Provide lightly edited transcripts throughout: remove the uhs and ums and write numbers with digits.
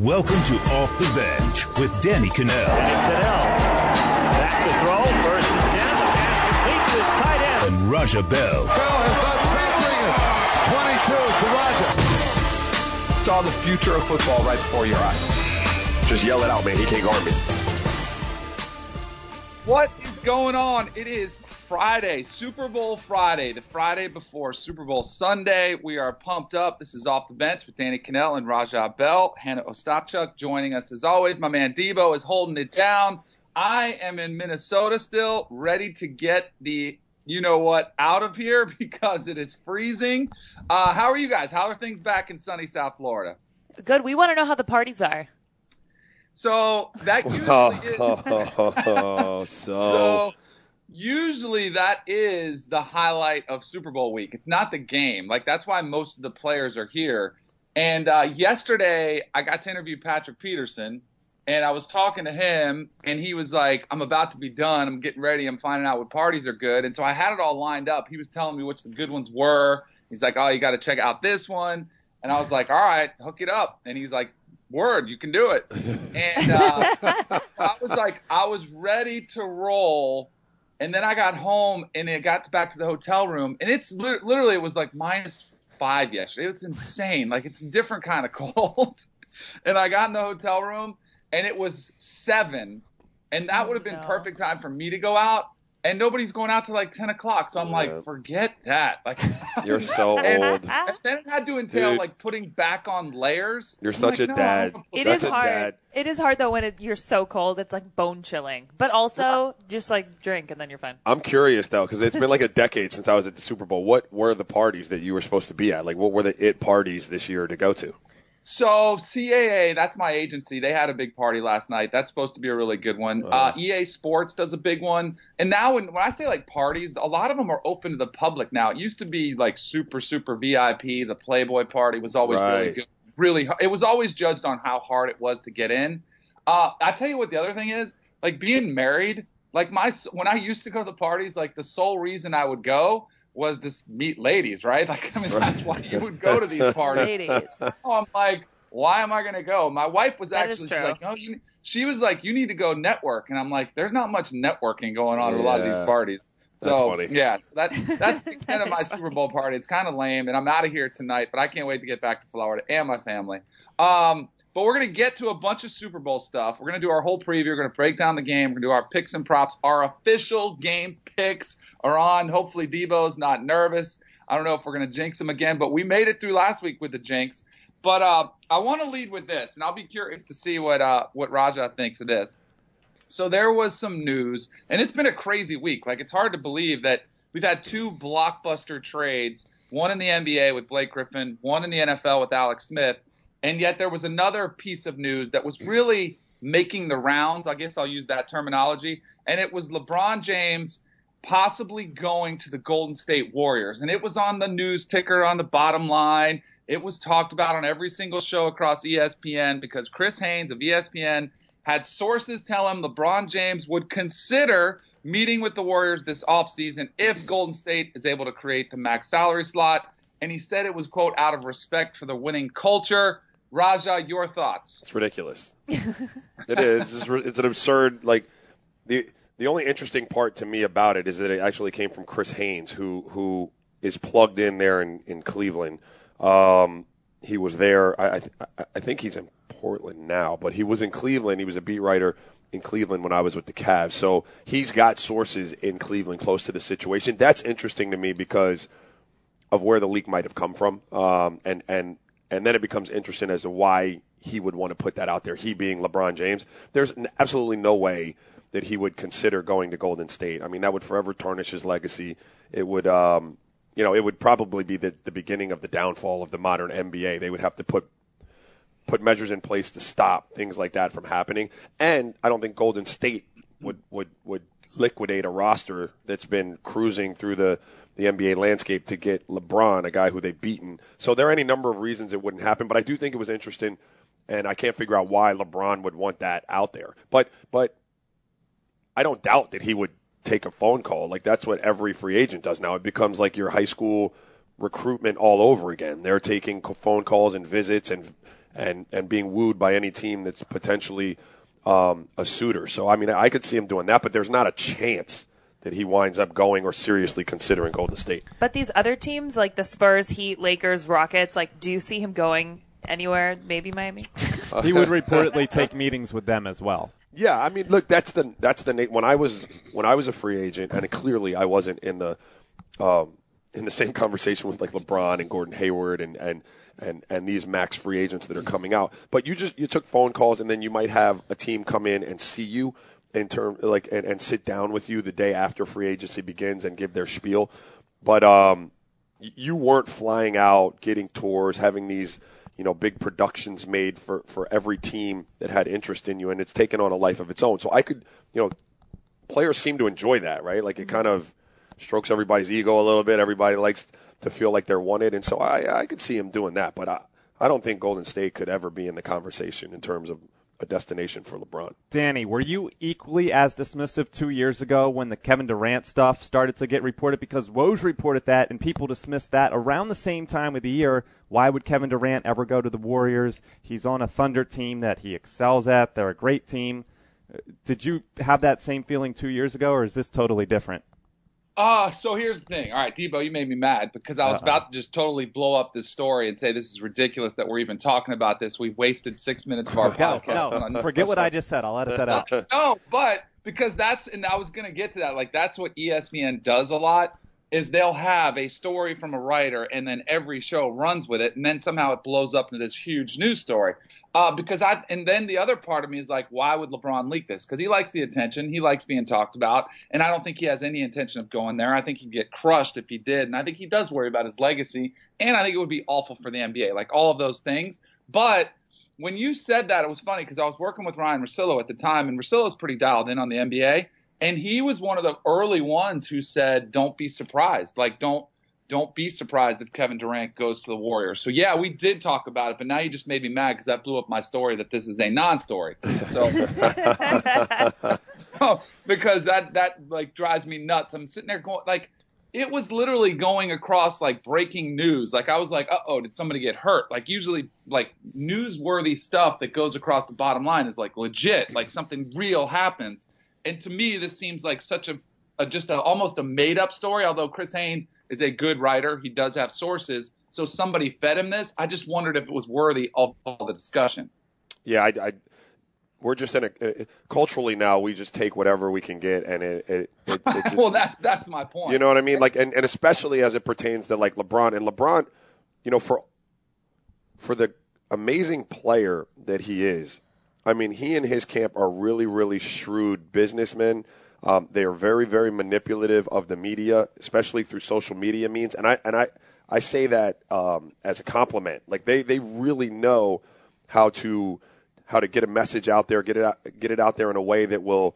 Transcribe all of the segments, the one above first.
Welcome to Off the Bench with Danny Cannell. Back to throw, first and 10, the pass complete to his tight end. And Raja Bell. Bell has done 22 to Raja. Saw the future of football right before your eyes. Just yell it out, man. He can't guard me. What is going on? It is Friday, Super Bowl Friday, the Friday before Super Bowl Sunday. We are pumped up. This is Off the Bench with Danny Cannell and Raja Bell. Hannah Ostapchuk joining us as always. My man Debo is holding it down. I am in Minnesota still, ready to get the you-know-what out of here because it is freezing. How are you guys? How are things back in sunny South Florida? Good. We want to know how the parties are. So that usually usually that is the highlight of Super Bowl week. It's not the game. Like, that's why most of the players are here. And yesterday I got to interview Patrick Peterson, and I was talking to him, and he was like, I'm about to be done. I'm getting ready. I'm finding out what parties are good. And so I had it all lined up. He was telling me which the good ones were. He's like, oh, you got to check out this one. And I was like, all right, hook it up. And he's like, word, you can do it. And I was ready to roll. And then I got home and it got back to the hotel room, and it's literally, it was like -5 yesterday. It was insane. Like, it's a different kind of cold. And I got in the hotel room and it was 7, and that would have been perfect time for me to go out. And nobody's going out till like 10 o'clock. So I'm like, forget that. Like, you're so old. And then it had to entail like putting back on layers. You're such a dad. It is hard. It is hard though when you're so cold. It's like bone chilling. But also just like drink and then you're fine. I'm curious though, because it's been like a decade since I was at the Super Bowl. What were the parties that you were supposed to be at? Like, what were the it parties this year to go to? So CAA, that's my agency. They had a big party last night. That's supposed to be a really good one. EA Sports does a big one. And now when I say like parties, a lot of them are open to the public now. It used to be like super VIP. The Playboy party was always really good. It was always judged on how hard it was to get in. I tell you what the other thing is, like being married, like when I used to go to the parties, like the sole reason I would go was to meet ladies, right? Like, I mean, that's why you would go to these parties. Ladies. Oh, I'm like, why am I going to go? My wife was she's like, no, she was like, you need to go network. And I'm like, there's not much networking going on at a lot of these parties. So, that's funny. Yeah, so that's the extent of my Super Bowl party. It's kind of lame, and I'm out of here tonight, but I can't wait to get back to Florida and my family. But we're going to get to a bunch of Super Bowl stuff. We're going to do our whole preview. We're going to break down the game. We're going to do our picks and props. Our official game picks are on. Hopefully Debo's not nervous. I don't know if we're going to jinx him again, but we made it through last week with the jinx. But I want to lead with this, and I'll be curious to see what Raja thinks of this. So there was some news, and it's been a crazy week. Like, it's hard to believe that we've had 2 blockbuster trades, one in the NBA with Blake Griffin, one in the NFL with Alex Smith. And yet there was another piece of news that was really making the rounds. I guess I'll use that terminology. And it was LeBron James possibly going to the Golden State Warriors. And it was on the news ticker on the bottom line. It was talked about on every single show across ESPN because Chris Haynes of ESPN had sources tell him LeBron James would consider meeting with the Warriors this offseason if Golden State is able to create the max salary slot. And he said it was, quote, out of respect for the winning culture. Raja, your thoughts? It's ridiculous. It is. It's an absurd, like, the only interesting part to me about it is that it actually came from Chris Haynes, who is plugged in there in Cleveland. He was there. I think he's in Portland now, but he was in Cleveland. He was a beat writer in Cleveland when I was with the Cavs. So he's got sources in Cleveland close to the situation. That's interesting to me because of where the leak might have come from. And then it becomes interesting as to why he would want to put that out there, he being LeBron James. There's absolutely no way that he would consider going to Golden State. I mean, that would forever tarnish his legacy. It would, it would probably be the beginning of the downfall of the modern NBA. They would have to put measures in place to stop things like that from happening. And I don't think Golden State would liquidate a roster that's been cruising through the NBA landscape to get LeBron, a guy who they've beaten. So there are any number of reasons it wouldn't happen, but I do think it was interesting, and I can't figure out why LeBron would want that out there. But I don't doubt that he would take a phone call. Like, that's what every free agent does now. It becomes like your high school recruitment all over again. They're taking phone calls and visits and and being wooed by any team that's potentially a suitor. So, I mean, I could see him doing that, but there's not a chance that he winds up going or seriously considering Golden State. But these other teams, like the Spurs, Heat, Lakers, Rockets, like, do you see him going anywhere? Maybe Miami? He would reportedly take meetings with them as well. Yeah, I mean, look, that's the when I was a free agent, and clearly I wasn't in the same conversation with like LeBron and Gordon Hayward and these max free agents that are coming out. But you took phone calls, and then you might have a team come in and see you and sit down with you the day after free agency begins and give their spiel. But you weren't flying out, getting tours, having these big productions made for every team that had interest in you, and it's taken on a life of its own. So I could, players seem to enjoy that, right? Like it kind of strokes everybody's ego a little bit. Everybody likes to feel like they're wanted, and so I could see him doing that. But I don't think Golden State could ever be in the conversation in terms of a destination for LeBron. Danny, were you equally as dismissive 2 years ago when the Kevin Durant stuff started to get reported? Because Woj reported that, and people dismissed that around the same time of the year. Why would Kevin Durant ever go to the Warriors? He's on a Thunder team that he excels at. They're a great team. Did you have that same feeling 2 years ago, or is this totally different? So here's the thing. All right, Debo, you made me mad because I was about to just totally blow up this story and say this is ridiculous that we're even talking about this. We've wasted 6 minutes of our podcast. No, forget what I just said. I'll edit that out. No, but because and I was going to get to that. Like that's what ESPN does a lot is they'll have a story from a writer and then every show runs with it, and then somehow it blows up into this huge news story. And then the other part of me is like, why would LeBron leak this? Because he likes the attention. He likes being talked about. And I don't think he has any intention of going there. I think he'd get crushed if he did. And I think he does worry about his legacy. And I think it would be awful for the NBA, like all of those things. But when you said that, it was funny because I was working with Ryan Russillo at the time. And Russillo's pretty dialed in on the NBA. And he was one of the early ones who said, don't be surprised. Like, don't be surprised if Kevin Durant goes to the Warriors. So, yeah, we did talk about it, but now you just made me mad because that blew up my story that this is a non-story. So, because that like drives me nuts. I'm sitting there going, like, it was literally going across, like, breaking news. Like, I was like, uh-oh, did somebody get hurt? Like, usually, like, newsworthy stuff that goes across the bottom line is, like, legit. Like, something real happens. And to me, this seems like such almost a made-up story, although Chris Haynes is a good writer. He does have sources. So somebody fed him this. I just wondered if it was worthy of all the discussion. Yeah, we're just in culturally now, we just take whatever we can get, and it just, well, that's my point. You know what I mean? Like, and especially as it pertains to, like, LeBron. And LeBron, for the amazing player that he is, I mean, he and his camp are really, really shrewd businessmen. They are very, very manipulative of the media, especially through social media means. And I say that as a compliment. Like they really know how to get a message out there, get it out there in a way that will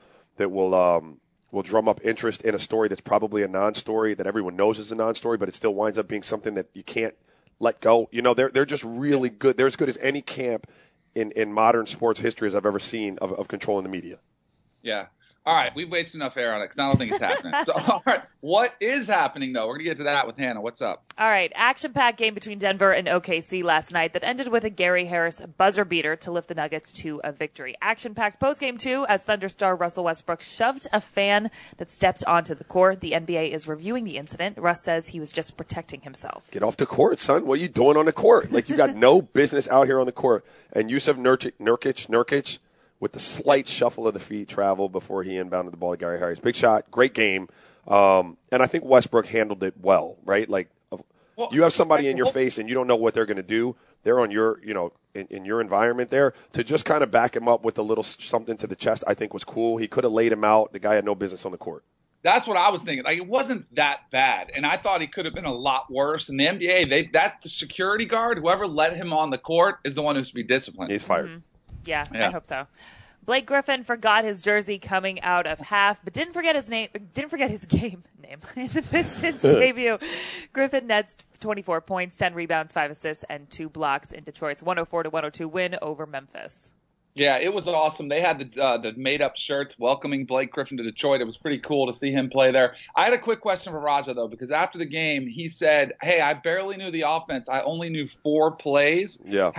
drum up interest in a story that's probably a non-story that everyone knows is a non-story, but it still winds up being something that you can't let go. They're just really good. They're as good as any camp in modern sports history as I've ever seen of controlling the media. Yeah. All right, we've wasted enough air on it because I don't think it's happening. So, all right, what is happening, though? We're going to get to that with Hannah. What's up? All right, action-packed game between Denver and OKC last night that ended with a Gary Harris buzzer beater to lift the Nuggets to a victory. Action-packed postgame, too, as Thunder star Russell Westbrook shoved a fan that stepped onto the court. The NBA is reviewing the incident. Russ says he was just protecting himself. Get off the court, son. What are you doing on the court? Like, you got no business out here on the court. And Yusuf Nurkic, with the slight shuffle of the feet, travel before he inbounded the ball to Gary Harris. Big shot, great game. And I think Westbrook handled it well, right? Like, you have somebody in your face and you don't know what they're going to do. They're on your, in your environment there. To just kind of back him up with a little something to the chest, I think was cool. He could have laid him out. The guy had no business on the court. That's what I was thinking. Like, it wasn't that bad. And I thought he could have been a lot worse. In the NBA, that security guard, whoever let him on the court, is the one who should be disciplined. He's fired. Mm-hmm. Yeah, I hope so. Blake Griffin forgot his jersey coming out of half, but didn't forget his game name in the Pistons debut. Griffin nets 24 points, 10 rebounds, 5 assists, and 2 blocks in Detroit's 104-102 win over Memphis. Yeah, it was awesome. They had the made-up shirts welcoming Blake Griffin to Detroit. It was pretty cool to see him play there. I had a quick question for Raja, though, because after the game, he said, hey, I barely knew the offense. I only knew 4 plays. Yeah.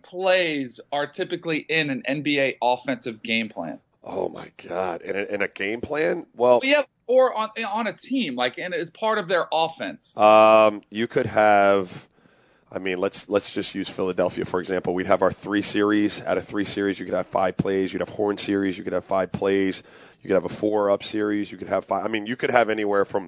plays are typically in an NBA offensive game plan? Oh my God! In a game plan? Well, yeah, or on a team, like, and as part of their offense. You could have. I mean, let's just use Philadelphia for example. We'd have our 3 series. Out of 3 series, you could have 5 plays. You'd have horn series. You could have 5 plays. You could have a 4-up series. You could have 5. I mean, you could have anywhere from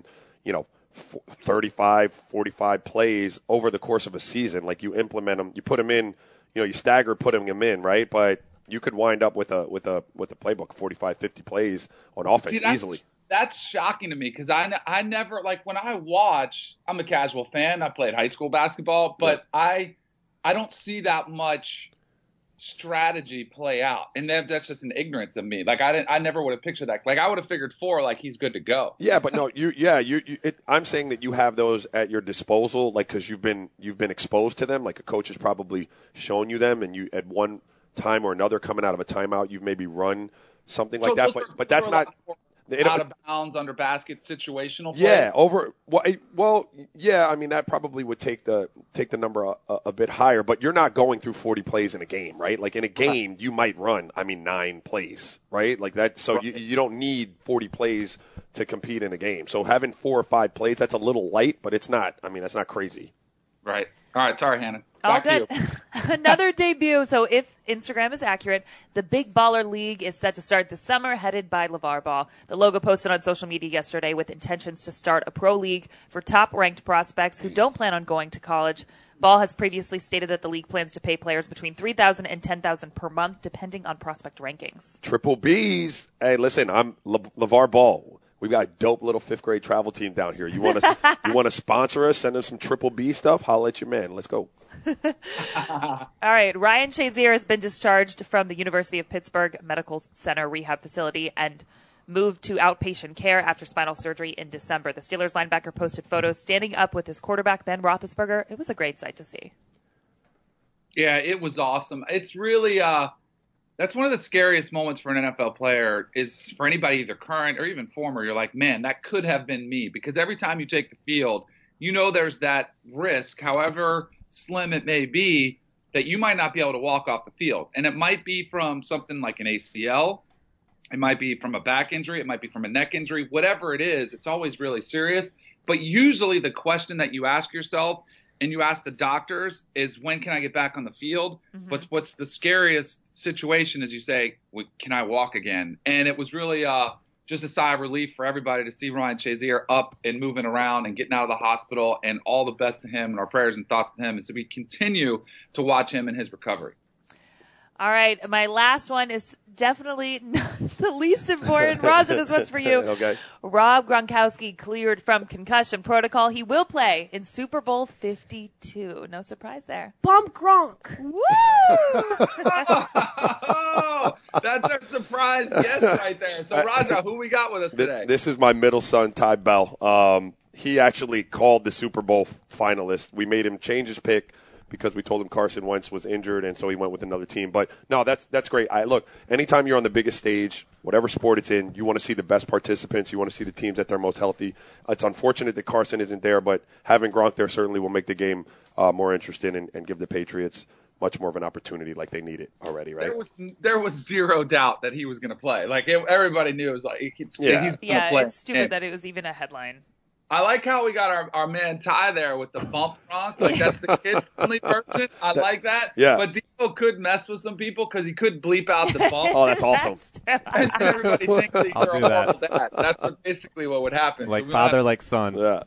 35, 45 plays over the course of a season. Like, you implement them, you put them in. You stagger putting them in, right? But you could wind up with a playbook, 45, 50 plays on offense easily. That's shocking to me because I never, like, when I watch, I'm a casual fan. I played high school basketball, but I don't see that much strategy play out, and that's just an ignorance of me. Like, I never would have pictured that. Like, I would have figured 4, like, he's good to go. Yeah, but no, I'm saying that you have those at your disposal, like, because you've been exposed to them. Like, a coach has probably shown you them, and you at one time or another coming out of a timeout, you've maybe run something like that. But that's not out of bounds, under basket, situational plays. Yeah, yeah. I mean, that probably would take the number a bit higher. But you're not going through 40 plays in a game, right? Like, in a game, you might run 9 plays, right? Like that. So you don't need 40 plays to compete in a game. So having 4 or 5 plays, that's a little light, but it's not. I mean, that's not crazy. Right. All right. Sorry, Hannah. Back to you. Another debut. So if Instagram is accurate, the Big Baller League is set to start this summer, headed by LeVar Ball. The logo posted on social media yesterday with intentions to start a pro league for top-ranked prospects who don't plan on going to college. Ball has previously stated that the league plans to pay players between $3,000 and $10,000 per month, depending on prospect rankings. Triple B's. Hey, listen, I'm LeVar Ball. We've got a dope little 5th grade travel team down here. You want to sponsor us? Send us some Triple B stuff. Holla at your man. Let's go. All right. Ryan Shazier has been discharged from the University of Pittsburgh Medical Center rehab facility and moved to outpatient care after spinal surgery in December. The Steelers linebacker posted photos standing up with his quarterback, Ben Roethlisberger. It was a great sight to see. Yeah, it was awesome. It's really that's one of the scariest moments for an NFL player, is for anybody, either current or even former. You're like, man, that could have been me. Because every time you take the field, there's that risk, however slim it may be, that you might not be able to walk off the field. And it might be from something like an ACL. It might be from a back injury. It might be from a neck injury. Whatever it is, it's always really serious. But usually the question that you ask yourself and you ask the doctors is, when can I get back on the field? Mm-hmm. But what's the scariest situation is you say, can I walk again? And it was really just a sigh of relief for everybody to see Ryan Shazier up and moving around and getting out of the hospital, and all the best to him, and our prayers and thoughts to him as we continue to watch him in his recovery. All right, my last one is definitely not the least important. Raja, this one's for you. Okay. Rob Gronkowski cleared from concussion protocol. He will play in Super Bowl 52. No surprise there. Bump Gronk. Woo! Oh, that's our surprise guest right there. So, Raja, who we got with us today? This is my middle son, Ty Bell. He actually called the Super Bowl finalist. We made him change his pick because we told him Carson Wentz was injured, and so he went with another team. But, no, that's great. Look, anytime you're on the biggest stage, whatever sport it's in, you want to see the best participants. You want to see the teams that they're most healthy. It's unfortunate that Carson isn't there, but having Gronk there certainly will make the game more interesting and give the Patriots much more of an opportunity, like they need it already, right? There was zero doubt that he was going to play. Like, everybody knew it was like he's going to play. Yeah, it's stupid that it was even a headline. I like how we got our man Ty there with the bump Gronk. Like, that's the kid-friendly version. I like that. Yeah. But Debo could mess with some people because he could bleep out the bump. Oh, that's awesome. And everybody thinks that you're a horrible dad. That's basically what would happen. Like father, like son. Yeah.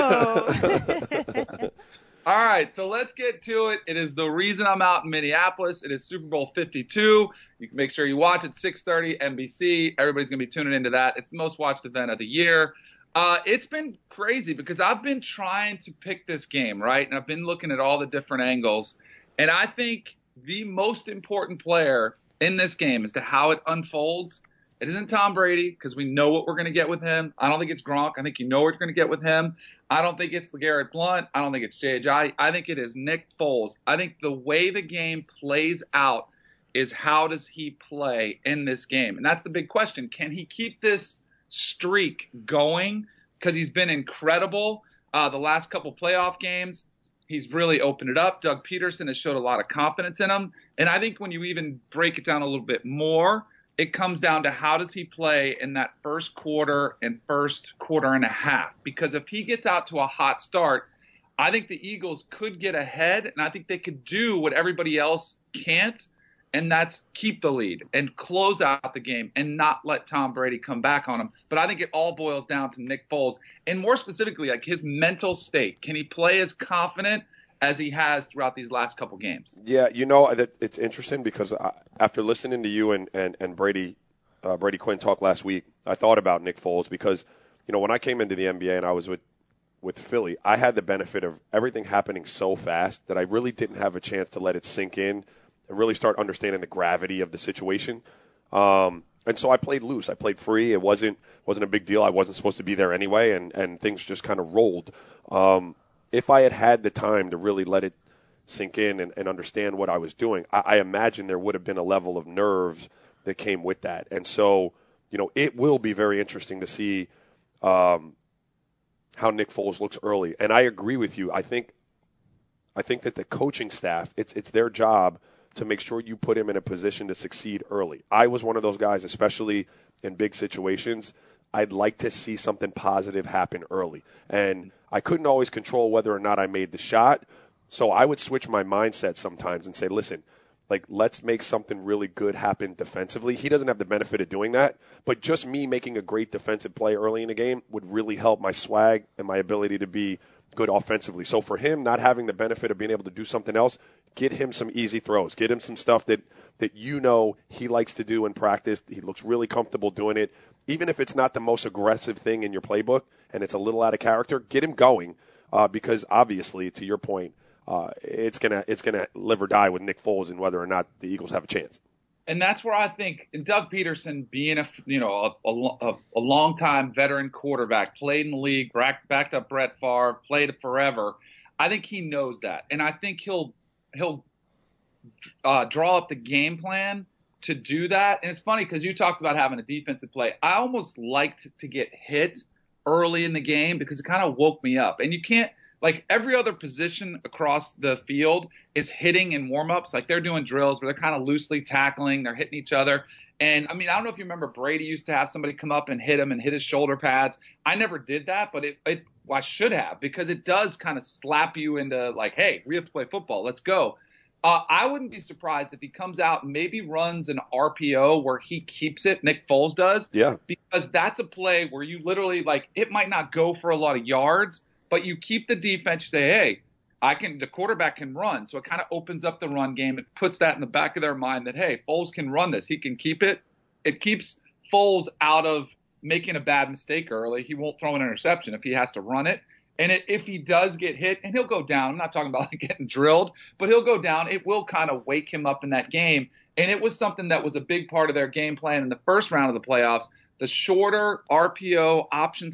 Oh. All right, so let's get to it. It is the reason I'm out in Minneapolis. It is Super Bowl 52. You can make sure you watch it, 6:30 NBC. Everybody's going to be tuning into that. It's the most watched event of the year. It's been crazy because I've been trying to pick this game, right? And I've been looking at all the different angles. And I think the most important player in this game as to how it unfolds, it isn't Tom Brady, because we know what we're going to get with him. I don't think it's Gronk. I think you know what you're going to get with him. I don't think it's LeGarrette Blount. I don't think it's J.J. I think it is Nick Foles. I think the way the game plays out is, how does he play in this game? And that's the big question. Can he keep this streak going? Because he's been incredible the last couple playoff games. He's really opened it up. Doug Peterson has showed a lot of confidence in him. And I think when you even break it down a little bit more, it comes down to how does he play in that first quarter and first quarter and a half. Because if he gets out to a hot start, I think the Eagles could get ahead, and I think they could do what everybody else can't, and that's keep the lead and close out the game and not let Tom Brady come back on him. But I think it all boils down to Nick Foles, and more specifically, like his mental state. Can he play as confident as he has throughout these last couple games? Yeah, it's interesting because after listening to you and Brady Quinn talk last week, I thought about Nick Foles because, when I came into the NBA and I was with Philly, I had the benefit of everything happening so fast that I really didn't have a chance to let it sink in and really start understanding the gravity of the situation. And so I played loose. I played free. It wasn't a big deal. I wasn't supposed to be there anyway, and things just kind of rolled. If I had the time to really let it sink in and understand what I was doing, I imagine there would have been a level of nerves that came with that. And so, it will be very interesting to see how Nick Foles looks early. And I agree with you. I think that the coaching staff, it's their job to make sure you put him in a position to succeed early. I was one of those guys, especially in big situations. I'd like to see something positive happen early. And I couldn't always control whether or not I made the shot, so I would switch my mindset sometimes and say, listen, let's make something really good happen defensively. He doesn't have the benefit of doing that, but just me making a great defensive play early in the game would really help my swag and my ability to be good offensively. So for him, not having the benefit of being able to do something else, get him some easy throws. Get him some stuff that he likes to do in practice. He looks really comfortable doing it. Even if it's not the most aggressive thing in your playbook and it's a little out of character, get him going because obviously, to your point, it's gonna live or die with Nick Foles and whether or not the Eagles have a chance. And that's where I think Doug Peterson, being a long-time veteran quarterback, played in the league, backed up Brett Favre, played it forever. I think he knows that, and I think he'll draw up the game plan to do that. And it's funny because you talked about having a defensive play. I almost liked to get hit early in the game because it kind of woke me up. And you can't. Like every other position across the field is hitting in warm-ups. Like they're doing drills where they're kind of loosely tackling. They're hitting each other. And, I mean, I don't know if you remember Brady used to have somebody come up and hit him and hit his shoulder pads. I never did that, but I should have because it does kind of slap you into like, hey, we have to play football. Let's go. I wouldn't be surprised if he comes out and maybe runs an RPO where he keeps it, Nick Foles does. Yeah. Because that's a play where you literally, like, it might not go for a lot of yards, but you keep the defense. You say, hey, the quarterback can run. So it kind of opens up the run game. It puts that in the back of their mind that, hey, Foles can run this. He can keep it. It keeps Foles out of making a bad mistake early. He won't throw an interception if he has to run it. And if he does get hit, and he'll go down, I'm not talking about like getting drilled, but he'll go down. It will kind of wake him up in that game. And it was something that was a big part of their game plan in the first round of the playoffs, the shorter RPO option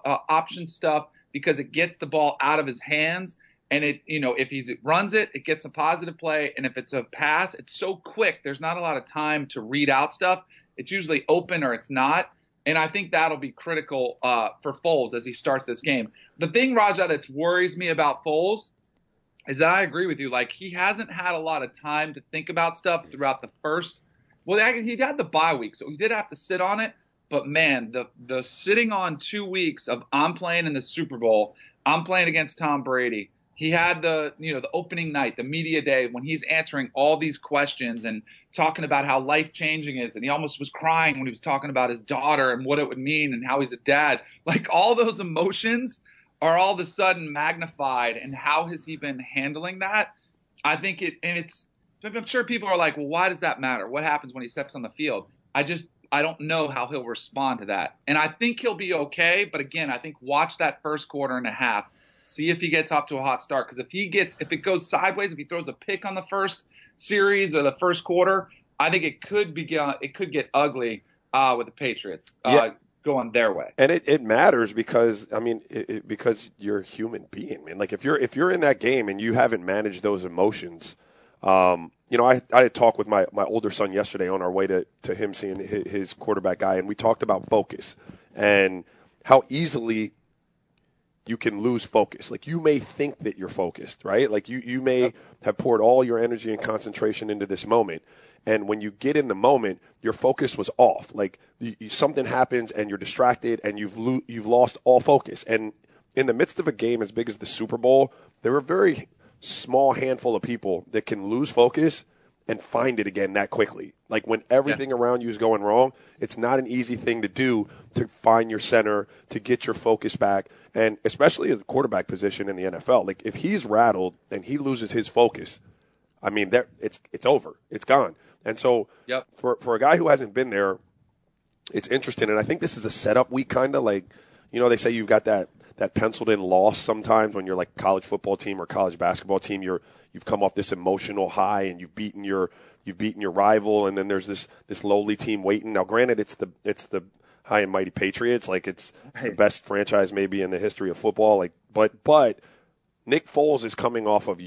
stuff, because it gets the ball out of his hands. And if he runs it, it gets a positive play. And if it's a pass, it's so quick. There's not a lot of time to read out stuff. It's usually open or it's not. And I think that'll be critical for Foles as he starts this game. The thing, Raja, that worries me about Foles is that I agree with you. Like, he hasn't had a lot of time to think about stuff throughout the first. Well, he had the bye week, so he did have to sit on it. But, man, the sitting on 2 weeks of I'm playing in the Super Bowl, I'm playing against Tom Brady. He had the opening night, the media day, when he's answering all these questions and talking about how life-changing it is. And he almost was crying when he was talking about his daughter and what it would mean and how he's a dad. Like, all those emotions are all of a sudden magnified. And how has he been handling that? I think I'm sure people are like, well, why does that matter? What happens when he steps on the field? I don't know how he'll respond to that. And I think he'll be okay. But again, I think watch that first quarter and a half. See if he gets off to a hot start. Because if it goes sideways, if he throws a pick on the first series or the first quarter, I think it could get ugly with the Patriots going their way. And it matters because because you're a human being, man. Like if you're in that game and you haven't managed those emotions. I had talked with my older son yesterday on our way to him seeing his quarterback guy, and we talked about focus and how easily you can lose focus. Like, you may think that you're focused, right? Like, you may have poured all your energy and concentration into this moment. And when you get in the moment, your focus was off. Like, something happens and you're distracted and you've lost all focus. And in the midst of a game as big as the Super Bowl, there are a very small handful of people that can lose focus and find it again that quickly. Like, when everything around you is going wrong, it's not an easy thing to do to find your center, to get your focus back, and especially as a quarterback position in the NFL. Like, if he's rattled and he loses his focus, I mean, it's over. It's gone. And so for a guy who hasn't been there, it's interesting. And I think this is a setup week, kind of like, they say you've got that penciled-in loss sometimes when you're like a college football team or college basketball team. You've come off this emotional high and you've beaten your rival, and then there's this lowly team waiting. Now, granted, it's the high and mighty Patriots. Like, it's the best franchise maybe in the history of football. Like, but Nick Foles is coming off of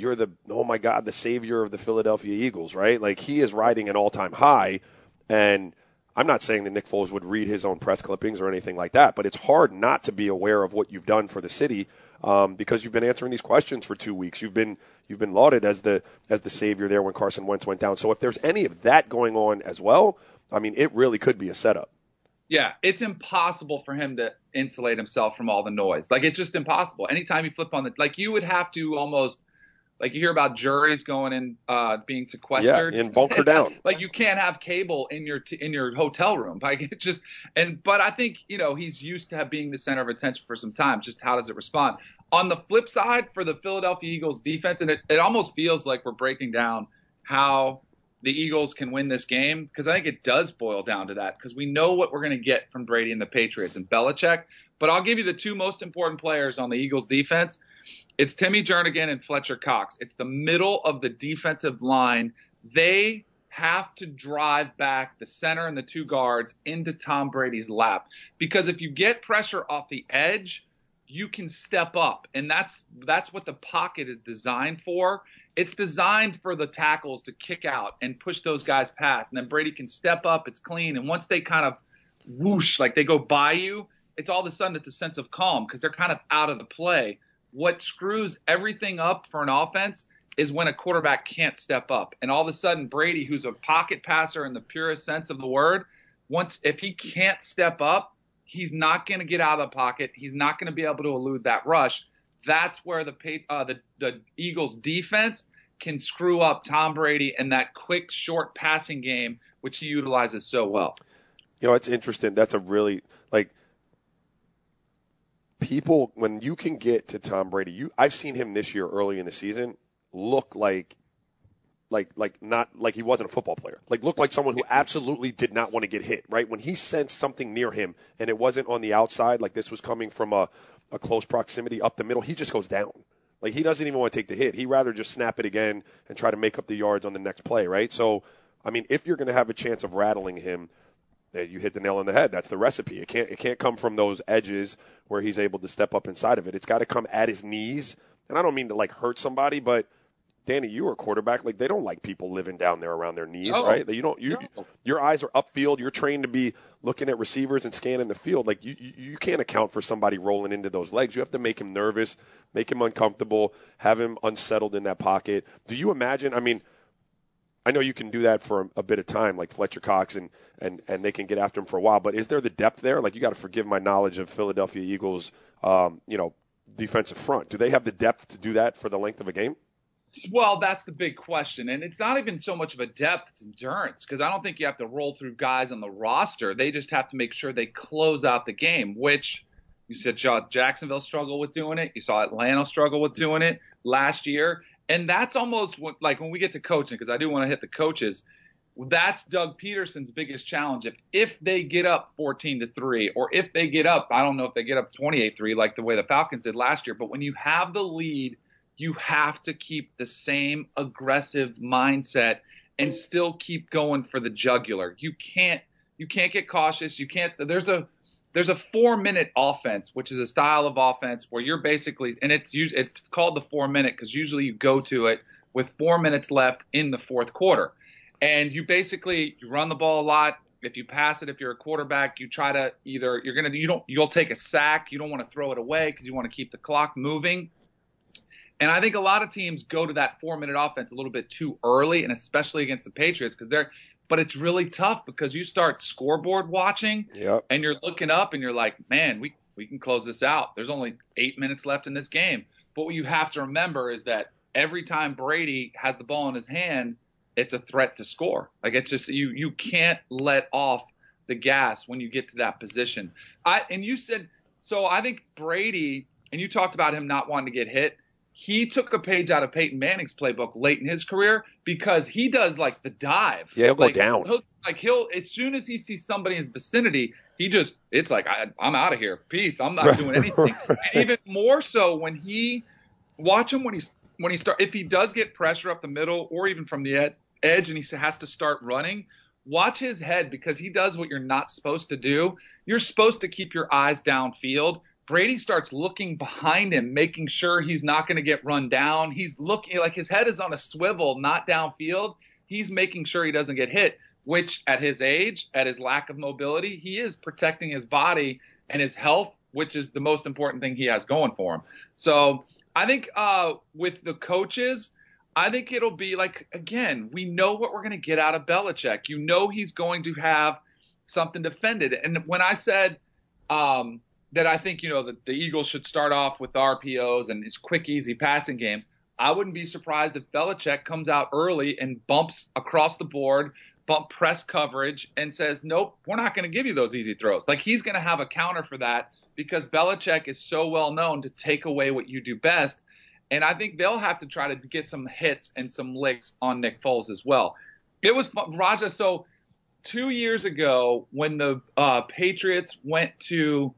the savior of the Philadelphia Eagles, right? Like, he is riding an all-time high, and I'm not saying that Nick Foles would read his own press clippings or anything like that, but it's hard not to be aware of what you've done for the city, because you've been answering these questions for 2 weeks. You've been lauded as the savior there when Carson Wentz went down. So if there's any of that going on as well, I mean, it really could be a setup. Yeah, it's impossible for him to insulate himself from all the noise. Like, it's just impossible. Anytime you flip on you would have to almost, like, you hear about juries going and being sequestered. Yeah, and bunker down. Like, you can't have cable in your hotel room. Like, it just, but I think, he's used to being the center of attention for some time. Just how does it respond? On the flip side, for the Philadelphia Eagles defense, and it almost feels like we're breaking down how the Eagles can win this game, because I think it does boil down to that, because we know what we're going to get from Brady and the Patriots and Belichick. But I'll give you the two most important players on the Eagles defense. It's Timmy Jernigan and Fletcher Cox. It's the middle of the defensive line. They have to drive back the center and the two guards into Tom Brady's lap, because if you get pressure off the edge, you can step up, and that's what the pocket is designed for. It's designed for the tackles to kick out and push those guys past, and then Brady can step up. It's clean, and once they kind of whoosh, like they go by you, it's all of a sudden it's a sense of calm because they're kind of out of the play. What screws everything up for an offense is when a quarterback can't step up, and all of a sudden Brady, who's a pocket passer in the purest sense of the word, if he can't step up, he's not going to get out of the pocket. He's not going to be able to elude that rush. That's where the Eagles defense can screw up Tom Brady and that quick, short passing game, which he utilizes so well. It's interesting. That's a really, people, when you can get to Tom Brady, I've seen him this year early in the season look like not like he wasn't a football player. Like, looked like someone who absolutely did not want to get hit, right? When he sensed something near him and it wasn't on the outside, like this was coming from a close proximity up the middle, he just goes down. Like, he doesn't even want to take the hit. He'd rather just snap it again and try to make up the yards on the next play, right? So, I mean, if you're going to have a chance of rattling him, you hit the nail on the head. That's the recipe. It can't come from those edges where he's able to step up inside of it. It's got to come at his knees. And I don't mean to, hurt somebody, but Danny, you were a quarterback. Like, they don't like people living down there around their knees, right? Your eyes are upfield. You're trained to be looking at receivers and scanning the field. Like, you can't account for somebody rolling into those legs. You have to make him nervous, make him uncomfortable, have him unsettled in that pocket. Do you imagine? I mean, I know you can do that for a bit of time, like Fletcher Cox, and they can get after him for a while. But is there the depth there? Like, you got to forgive my knowledge of Philadelphia Eagles, defensive front. Do they have the depth to do that for the length of a game? Well, that's the big question. And it's not even so much of a depth, it's endurance, because I don't think you have to roll through guys on the roster. They just have to make sure they close out the game, which you said Jacksonville struggled with doing it. You saw Atlanta struggle with doing it last year. And that's almost like when we get to coaching, because I do want to hit the coaches, that's Doug Peterson's biggest challenge. If they get up 14-3, or if they get up, I don't know if they get up 28-3 like the way the Falcons did last year, but when you have the lead, you have to keep the same aggressive mindset and still keep going for the jugular. You can't get cautious. You can't. There's a 4-minute offense, which is a style of offense where you're basically, and it's called the 4-minute because usually you go to it with 4 minutes left in the fourth quarter, and you run the ball a lot. If you pass it, if you're a quarterback, you try to you'll take a sack. You don't want to throw it away because you want to keep the clock moving. And I think a lot of teams go to that 4-minute offense a little bit too early, and especially against the Patriots but it's really tough because you start scoreboard watching and you're looking up and you're like, man, we can close this out. There's only 8 minutes left in this game. But what you have to remember is that every time Brady has the ball in his hand, it's a threat to score. Like, it's just you can't let off the gas when you get to that position. And you said, so I think Brady, and you talked about him not wanting to get hit. He took a page out of Peyton Manning's playbook late in his career because he does like the dive. Yeah, he'll go down. He'll as soon as he sees somebody in his vicinity, it's like, I'm out of here. Peace. I'm not doing anything. And even more so when watch him when he start, if he does get pressure up the middle or even from the edge and he has to start running, watch his head because he does what you're not supposed to do. You're supposed to keep your eyes downfield. Brady starts looking behind him, making sure he's not going to get run down. He's looking like his head is on a swivel, not downfield. He's making sure he doesn't get hit, which at his age, at his lack of mobility, he is protecting his body and his health, which is the most important thing he has going for him. So I think with the coaches, I think it'll be like, again, we know what we're going to get out of Belichick. You know he's going to have something defended. And when I said that I think, the Eagles should start off with RPOs and it's quick, easy passing games, I wouldn't be surprised if Belichick comes out early and bumps across the board, bump press coverage, and says, nope, we're not going to give you those easy throws. Like, he's going to have a counter for that because Belichick is so well known to take away what you do best. And I think they'll have to try to get some hits and some licks on Nick Foles as well. It was, Raja, so 2 years ago when the Patriots went to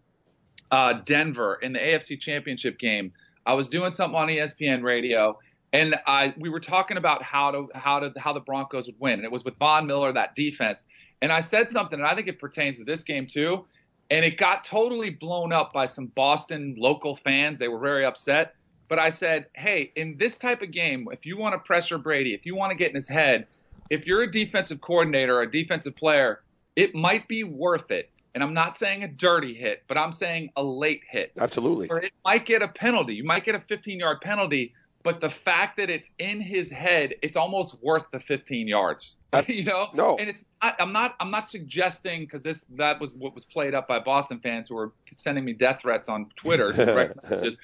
Denver in the AFC Championship game, I was doing something on ESPN radio, and we were talking about how the Broncos would win, and it was with Von Miller, that defense. And I said something, and I think it pertains to this game too, and it got totally blown up by some Boston local fans. They were very upset. But I said, hey, in this type of game, if you want to pressure Brady, if you want to get in his head, if you're a defensive coordinator or a defensive player, it might be worth it. And I'm not saying a dirty hit, but I'm saying a late hit. Absolutely. Or it might get a penalty. You might get a 15-yard penalty, but the fact that it's in his head, it's almost worth the 15 yards. No. And I'm not suggesting, because that was what was played up by Boston fans who were sending me death threats on Twitter. Direct messages.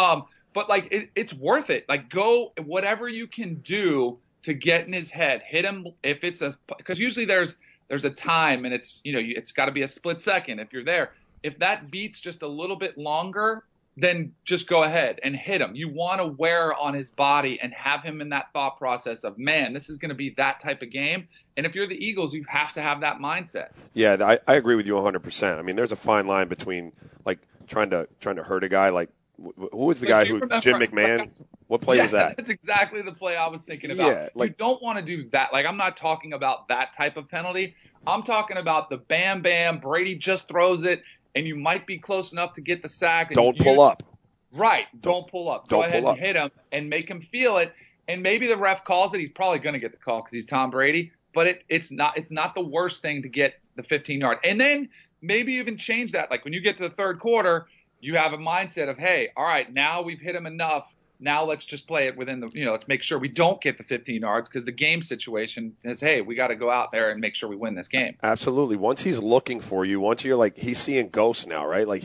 But like it's worth it. Like, go whatever you can do to get in his head, hit him if it's because usually there's a time and it's it's got to be a split second if you're there. If that beats just a little bit longer, then just go ahead and hit him. You want to wear on his body and have him in that thought process of, man, this is going to be that type of game. And if you're the Eagles, you have to have that mindset. Yeah, I agree with you 100%. I mean, there's a fine line between like trying to hurt a guy like. Who was the guy Jim McMahon? What play was that? That's exactly the play I was thinking about. Yeah, you don't want to do that. Like, I'm not talking about that type of penalty. I'm talking about the bam, bam, Brady just throws it, and you might be close enough to get the sack. And don't pull up. Right. Don't pull up. Go ahead and hit him and make him feel it. And maybe the ref calls it. He's probably going to get the call because he's Tom Brady. But it's not the worst thing to get the 15-yard. And then maybe even change that. Like, when you get to the third quarter, you have a mindset of, hey, all right, now we've hit him enough. Now let's just play it within let's make sure we don't get the 15 yards because the game situation is, hey, we got to go out there and make sure we win this game. Absolutely. Once he's looking for you, once you're like, he's seeing ghosts now, right? Like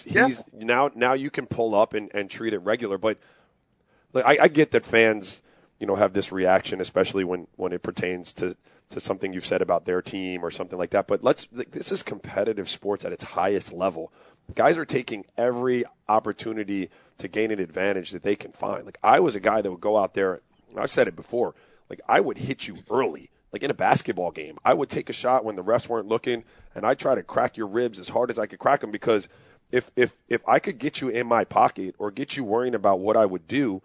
now you can pull up and treat it regular. But like, I get that fans, have this reaction, especially when it pertains to something you've said about their team or something like that. But this is competitive sports at its highest level. Guys are taking every opportunity to gain an advantage that they can find. Like, I was a guy that would go out there, and I've said it before, like, I would hit you early. Like, in a basketball game, I would take a shot when the refs weren't looking, and I'd try to crack your ribs as hard as I could crack them because if I could get you in my pocket or get you worrying about what I would do,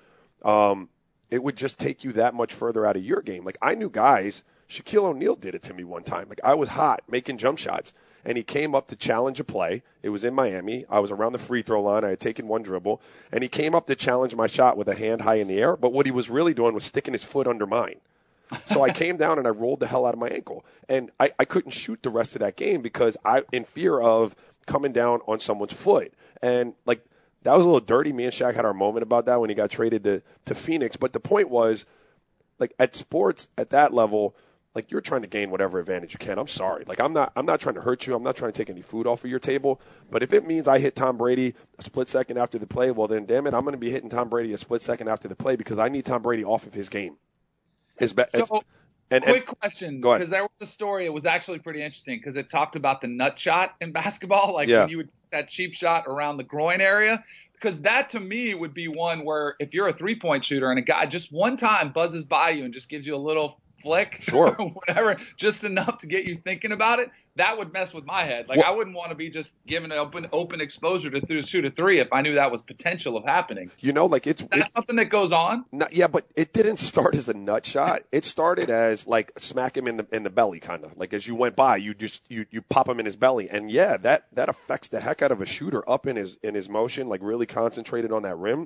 it would just take you that much further out of your game. Like, I knew guys, Shaquille O'Neal did it to me one time. Like, I was hot making jump shots. And he came up to challenge a play. It was in Miami. I was around the free throw line. I had taken one dribble. And he came up to challenge my shot with a hand high in the air. But what he was really doing was sticking his foot under mine. So I came down and I rolled the hell out of my ankle. And I couldn't shoot the rest of that game because in fear of coming down on someone's foot. And, like, that was a little dirty. Me and Shaq had our moment about that when he got traded to Phoenix. But the point was, like, at sports at that level, like, you're trying to gain whatever advantage you can. I'm sorry. Like, I'm not trying to hurt you. I'm not trying to take any food off of your table. But if it means I hit Tom Brady a split second after the play, well, then, damn it, I'm going to be hitting Tom Brady a split second after the play because I need Tom Brady off of his game. Quick question, because there was a story. It was actually pretty interesting because it talked about the nut shot in basketball, like when you would take that cheap shot around the groin area. Because that, to me, would be one where if you're a three-point shooter and a guy just one time buzzes by you and just gives you a little flick, sure, or whatever, just enough to get you thinking about it, that would mess with my head. Like, I wouldn't want to be just given open exposure to shoot a three if I knew that was potential of happening. You know, like it's something that goes on. Yeah, but it didn't start as a nut shot. It started as like smack him in the belly, kind of like as you went by, you pop him in his belly, and that affects the heck out of a shooter up in his motion, like really concentrated on that rim,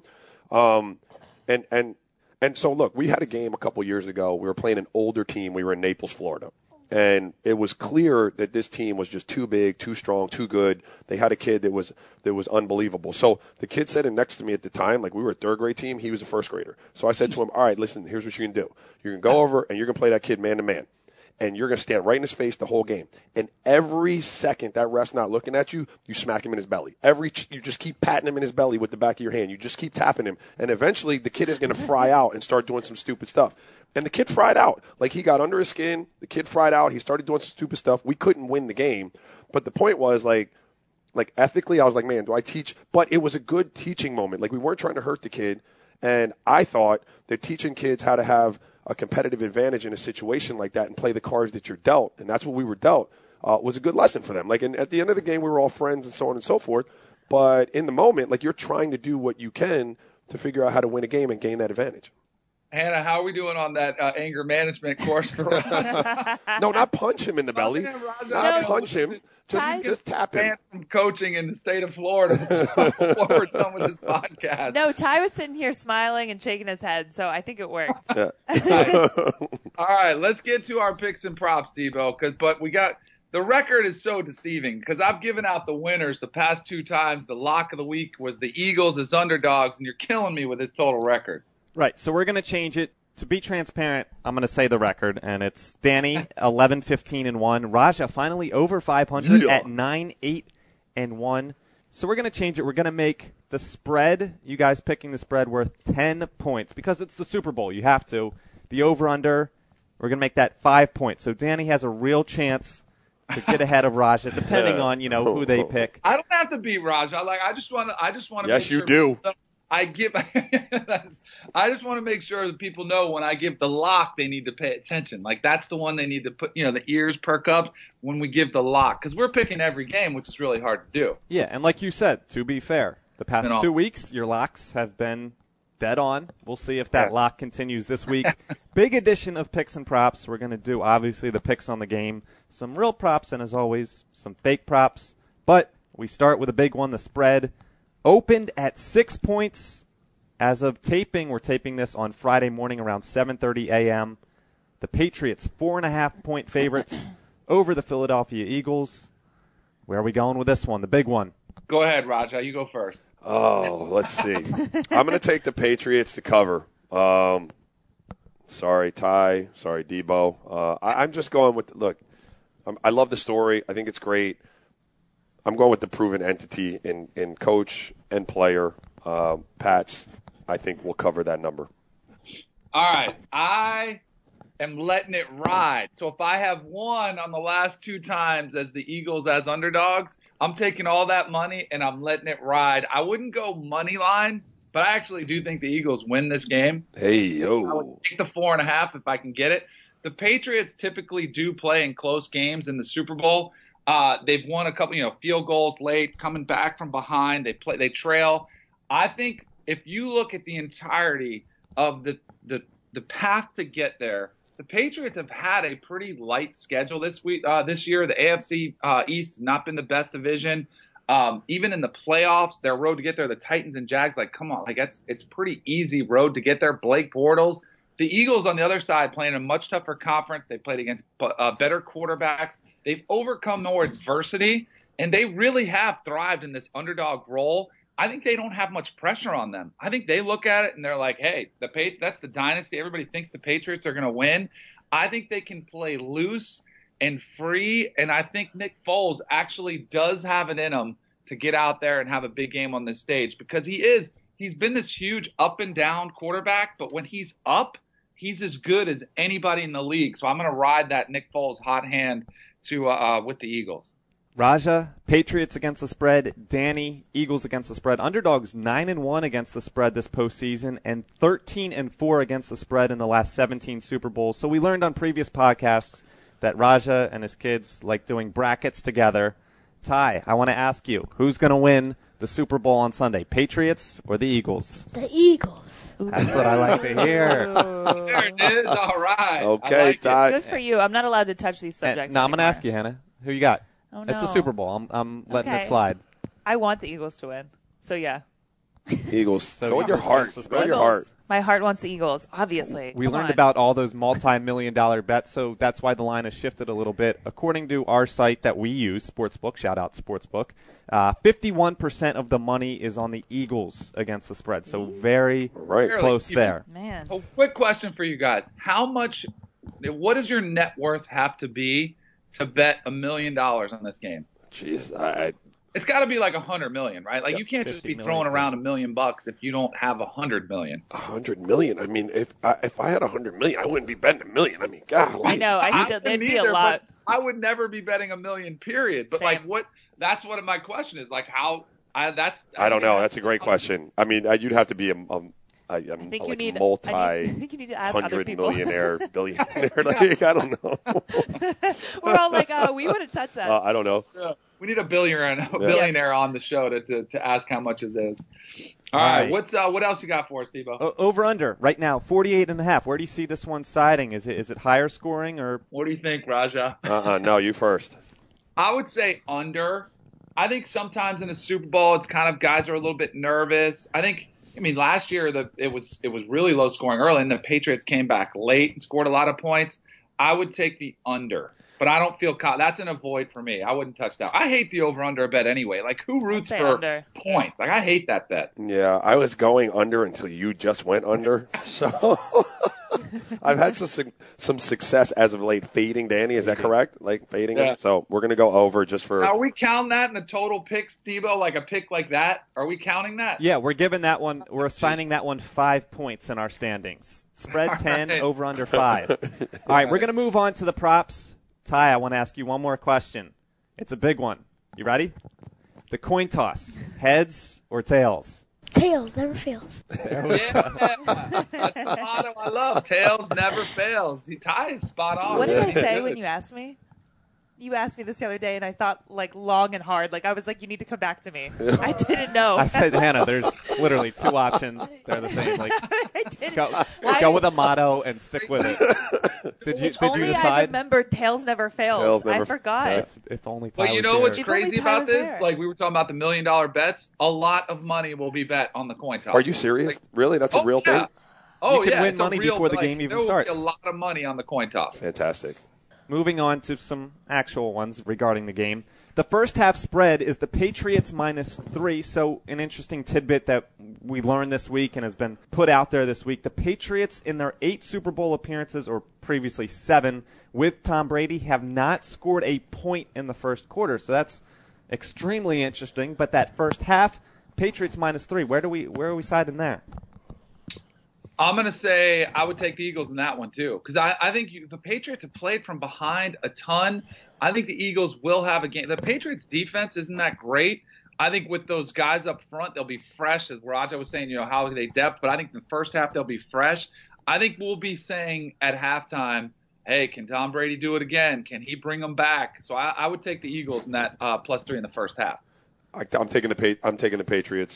And so, look, we had a game a couple years ago. We were playing an older team. We were in Naples, Florida. And it was clear that this team was just too big, too strong, too good. They had a kid that was unbelievable. So the kid sitting next to me at the time, like we were a third-grade team, he was a first-grader. So I said to him, all right, listen, here's what you can do. You can go over and you're going to play that kid man-to-man. And you're going to stand right in his face the whole game. And every second that ref's not looking at you, you smack him in his belly. You just keep patting him in his belly with the back of your hand. You just keep tapping him. And eventually the kid is going to fry out and start doing some stupid stuff. And the kid fried out. Like, he got under his skin. The kid fried out. He started doing some stupid stuff. We couldn't win the game. But the point was, like ethically, I was like, man, do I teach? But it was a good teaching moment. Like, we weren't trying to hurt the kid. And I thought that teaching kids how to have a competitive advantage in a situation like that and play the cards that you're dealt, and that's what we were dealt, was a good lesson for them. Like, and at the end of the game, we were all friends and so on and so forth. But in the moment, like, you're trying to do what you can to figure out how to win a game and gain that advantage. Hannah, how are we doing on that anger management course for Raj? No, not punch him in the belly. Not punch him. Just tap him. From coaching in the state of Florida before we're done with this podcast. No, Ty was sitting here smiling and shaking his head, so I think it worked. Yeah. All right, let's get to our picks and props, Debo. But we got the record is so deceiving because I've given out the winners the past two times. The lock of the week was the Eagles as underdogs, and you're killing me with this total record. Right, so we're going to change it. To be transparent, I'm going to say the record, and it's Danny 11-15-1, Raja finally over 500 at 9-8-1. So we're going to change it. We're going to make the spread, you guys picking the spread, worth 10 points because it's the Super Bowl. You have to. The over/under, we're going to make that 5 points. So Danny has a real chance to get ahead of Raja, depending on who they pick. I don't have to beat Raja. I just want to. Yes, you do. I just want to make sure that people know when I give the lock, they need to pay attention. Like, that's the one they need to put, the ears perk up when we give the lock. Because we're picking every game, which is really hard to do. Yeah, and like you said, to be fair, the past 2 weeks, your locks have been dead on. We'll see if that lock continues this week. Big edition of picks and props. We're going to do, obviously, the picks on the game, some real props, and as always, some fake props. But we start with a big one, the spread. Opened at 6 points. As of taping, we're taping this on Friday morning around 7:30 a.m. The Patriots, 4.5-point favorites over the Philadelphia Eagles. Where are we going with this one, the big one? Go ahead, Raja. You go first. Oh, let's see. I'm going to take the Patriots to cover. Sorry, Ty. Sorry, Debo. I'm just going with – look, I love the story. I think it's great. I'm going with the proven entity in coach and player. Pats, I think, will cover that number. All right. I am letting it ride. So if I have won on the last two times as the Eagles as underdogs, I'm taking all that money and I'm letting it ride. I wouldn't go money line, but I actually do think the Eagles win this game. Hey, yo. I would take the 4.5 if I can get it. The Patriots typically do play in close games in the Super Bowl. They've won a couple, field goals late, coming back from behind. They trail. I think if you look at the entirety of the path to get there, the Patriots have had a pretty light schedule this year. The AFC East has not been the best division. Even in the playoffs, their road to get there, the Titans and Jags, come on, it's pretty easy road to get there. Blake Bortles, The Eagles on the other side playing a much tougher conference. They played against better quarterbacks. They've overcome more adversity, and they really have thrived in this underdog role. I think they don't have much pressure on them. I think they look at it and they're like, hey, that's the dynasty. Everybody thinks the Patriots are going to win. I think they can play loose and free, and I think Nick Foles actually does have it in him to get out there and have a big game on this stage because he's been this huge up and down quarterback, but when he's up, he's as good as anybody in the league. So I'm going to ride that Nick Foles hot hand with the Eagles. Raja, Patriots against the spread. Danny, Eagles against the spread. Underdogs 9-1 against the spread this postseason and 13-4 against the spread in the last 17 Super Bowls. So we learned on previous podcasts that Raja and his kids like doing brackets together. Ty, I want to ask you, who's going to win the Super Bowl on Sunday, Patriots or the Eagles? The Eagles. That's what I like to hear. There it is. All right. Okay, like Ty. Good for you. I'm not allowed to touch these subjects. No, I'm going to anymore. ask you, Hannah. Who you got? Oh, no. It's a Super Bowl. I'm letting it Okay. slide. I want the Eagles to win. So, yeah. Eagles. Go with your Eagles heart. against the Go with your Eagles. heart. My heart wants the Eagles, obviously. We Come learned on. about all those multi-million-dollar bets, so that's why the line has shifted a little bit. According to our site that we use, Sportsbook, shout out Sportsbook, 51% of the money is on the Eagles against the spread, so very close there. Man. A quick question for you guys. What does your net worth have to be to bet $1 million on this game? Jeez, It's got to be like 100 million, right? Like you can't just be 50 throwing million. around $1 million if you don't have 100 million. 100 million. I mean, if I had 100 million, I wouldn't be betting $1 million. I mean, God. I know. That'd be a lot. I would never be betting $1 million, period. But Same. like, what? That's what my question is. Like, how? I don't know. That's a great question. I mean, you'd have to be I think you need multi-hundred I think you need to ask other people. millionaire, billionaire. Like, I don't know. We're all like, we wouldn't touch that. I don't know. We need a billionaire on the show to ask how much it is. All right. What else you got for us, Steve-O? Over under right now 48.5. Where do you see this one siding? Is it higher scoring or? What do you think, Raja? No, you first. I would say under. I think sometimes in a Super Bowl, it's kind of guys are a little bit nervous. I mean, last year it was really low scoring early, and the Patriots came back late and scored a lot of points. I would take the under, but I don't feel that's an avoid for me. I wouldn't touch that. I hate the over under bet anyway. Like who roots say for under. points? Like I hate that bet. Yeah, I was going under until you just went under. So I've had some success as of late fading Danny. Is that correct? Like fading him? So we're going to go over just for. Are we counting that in the total picks, Steve-O? Like a pick like that? Are we counting that? Yeah, we're giving that one. We're assigning that one 5 points in our standings. Spread 10, right. over under 5. All right, we're going to move on to the props. Ty, I want to ask you one more question. It's a big one. You ready? The coin toss: heads or tails? Tails never fails. Yeah. That's the motto I love. Tails never fails. Ty is spot on. What did I say when you asked me? You asked me this the other day, and I thought like long and hard. Like I was like, you need to come back to me. I didn't know. I said, Hannah, there's literally 2 options. They're the same. Like, I didn't. go with a motto and stick with it. Did you Only I decide? remembered tails never fails. Tails never- I forgot. Yeah. If only Ty Well, you was know here. what's If only crazy Ty about was this? there. Like we were talking about the $1 million bets. A lot of money will be bet on the coin toss. Are you serious? Really? That's a real yeah. thing? Oh, You can yeah, win it's a money real, before the like, game even there will starts. Be a lot of money on the coin toss. Fantastic. Moving on to some actual ones regarding the game. The first half spread is the Patriots -3. So an interesting tidbit that we learned this week and has been put out there this week. The Patriots in their 8 Super Bowl appearances, or previously 7, with Tom Brady, have not scored a point in the first quarter. So that's extremely interesting. But that first half, Patriots -3. Where are we siding there? I'm going to say I would take the Eagles in that one, too, because I think the Patriots have played from behind a ton. I think the Eagles will have a game. The Patriots' defense isn't that great. I think with those guys up front, they'll be fresh. As Raja was saying, how are they depth? But I think in the first half, they'll be fresh. I think we'll be saying at halftime, hey, can Tom Brady do it again? Can he bring them back? So I would take the Eagles in that +3 in the first half. I'm taking the Patriots.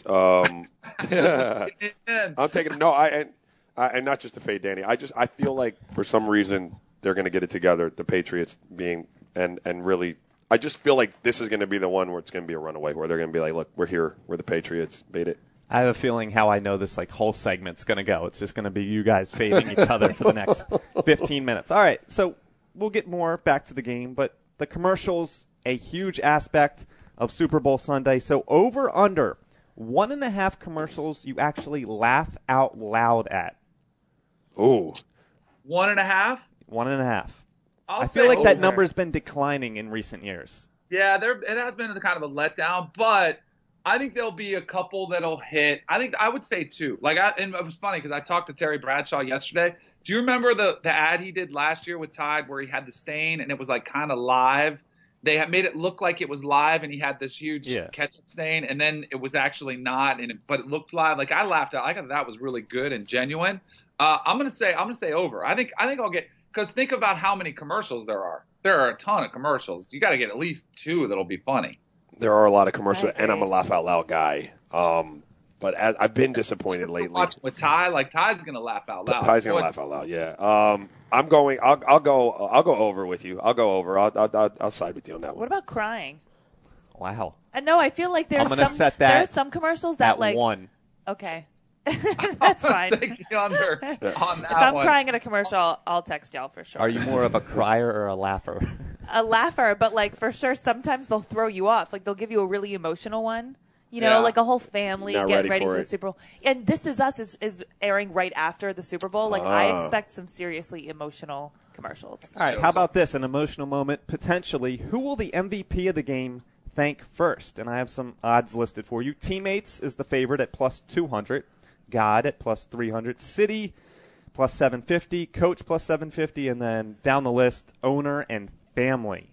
And I'm taking and not just to fade Danny. I feel like for some reason they're going to get it together. The Patriots being and really, I just feel like this is going to be the one where it's going to be a runaway, where they're going to be like, look, we're here, we're the Patriots, beat it. I have a feeling how I know this whole segment's going to go. It's just going to be you guys fading each other for the next 15 minutes. All right, so we'll get more back to the game, but the commercials, a huge aspect of Super Bowl Sunday. So over under 1.5 commercials you actually laugh out loud at. Ooh. 1.5? 1.5. I feel like that number has been declining in recent years. Yeah, it has been kind of a letdown, but I think there'll be a couple that'll hit. I would say 2. And it was funny because I talked to Terry Bradshaw yesterday. Do you remember the ad he did last year with Tide where he had the stain and it was kind of live? They had made it look like it was live and he had this huge ketchup stain and then it was actually not, but it looked live. I laughed out. I thought that was really good and genuine. I'm gonna say over. I think I'll get, because think about how many commercials there are. There are a ton of commercials. You got to get at least 2 that'll be funny. There are a lot of commercials, and I'm a laugh out loud guy. But I've been disappointed lately. With Ty, Ty's gonna laugh out loud. Ty's gonna laugh out loud. Yeah. I'm going. I'll go over with you. I'll go over. I'll side with you on that one. What about crying? Wow. No, I feel like there's some commercials that at 1. Okay. That's fine. I'm taking under on that If I'm one. crying in a commercial, I'll text y'all for sure. Are you more of a crier or a laugher? A laugher, but for sure, sometimes they'll throw you off. They'll give you a really emotional one. A whole family getting ready for the Super Bowl. And This Is Us is airing right after the Super Bowl. I expect some seriously emotional commercials. All right, how about this? An emotional moment, potentially. Who will the MVP of the game thank first? And I have some odds listed for you. Teammates is the favorite at plus 200. God at plus 300. City plus 750. Coach plus 750. And then down the list, owner and family.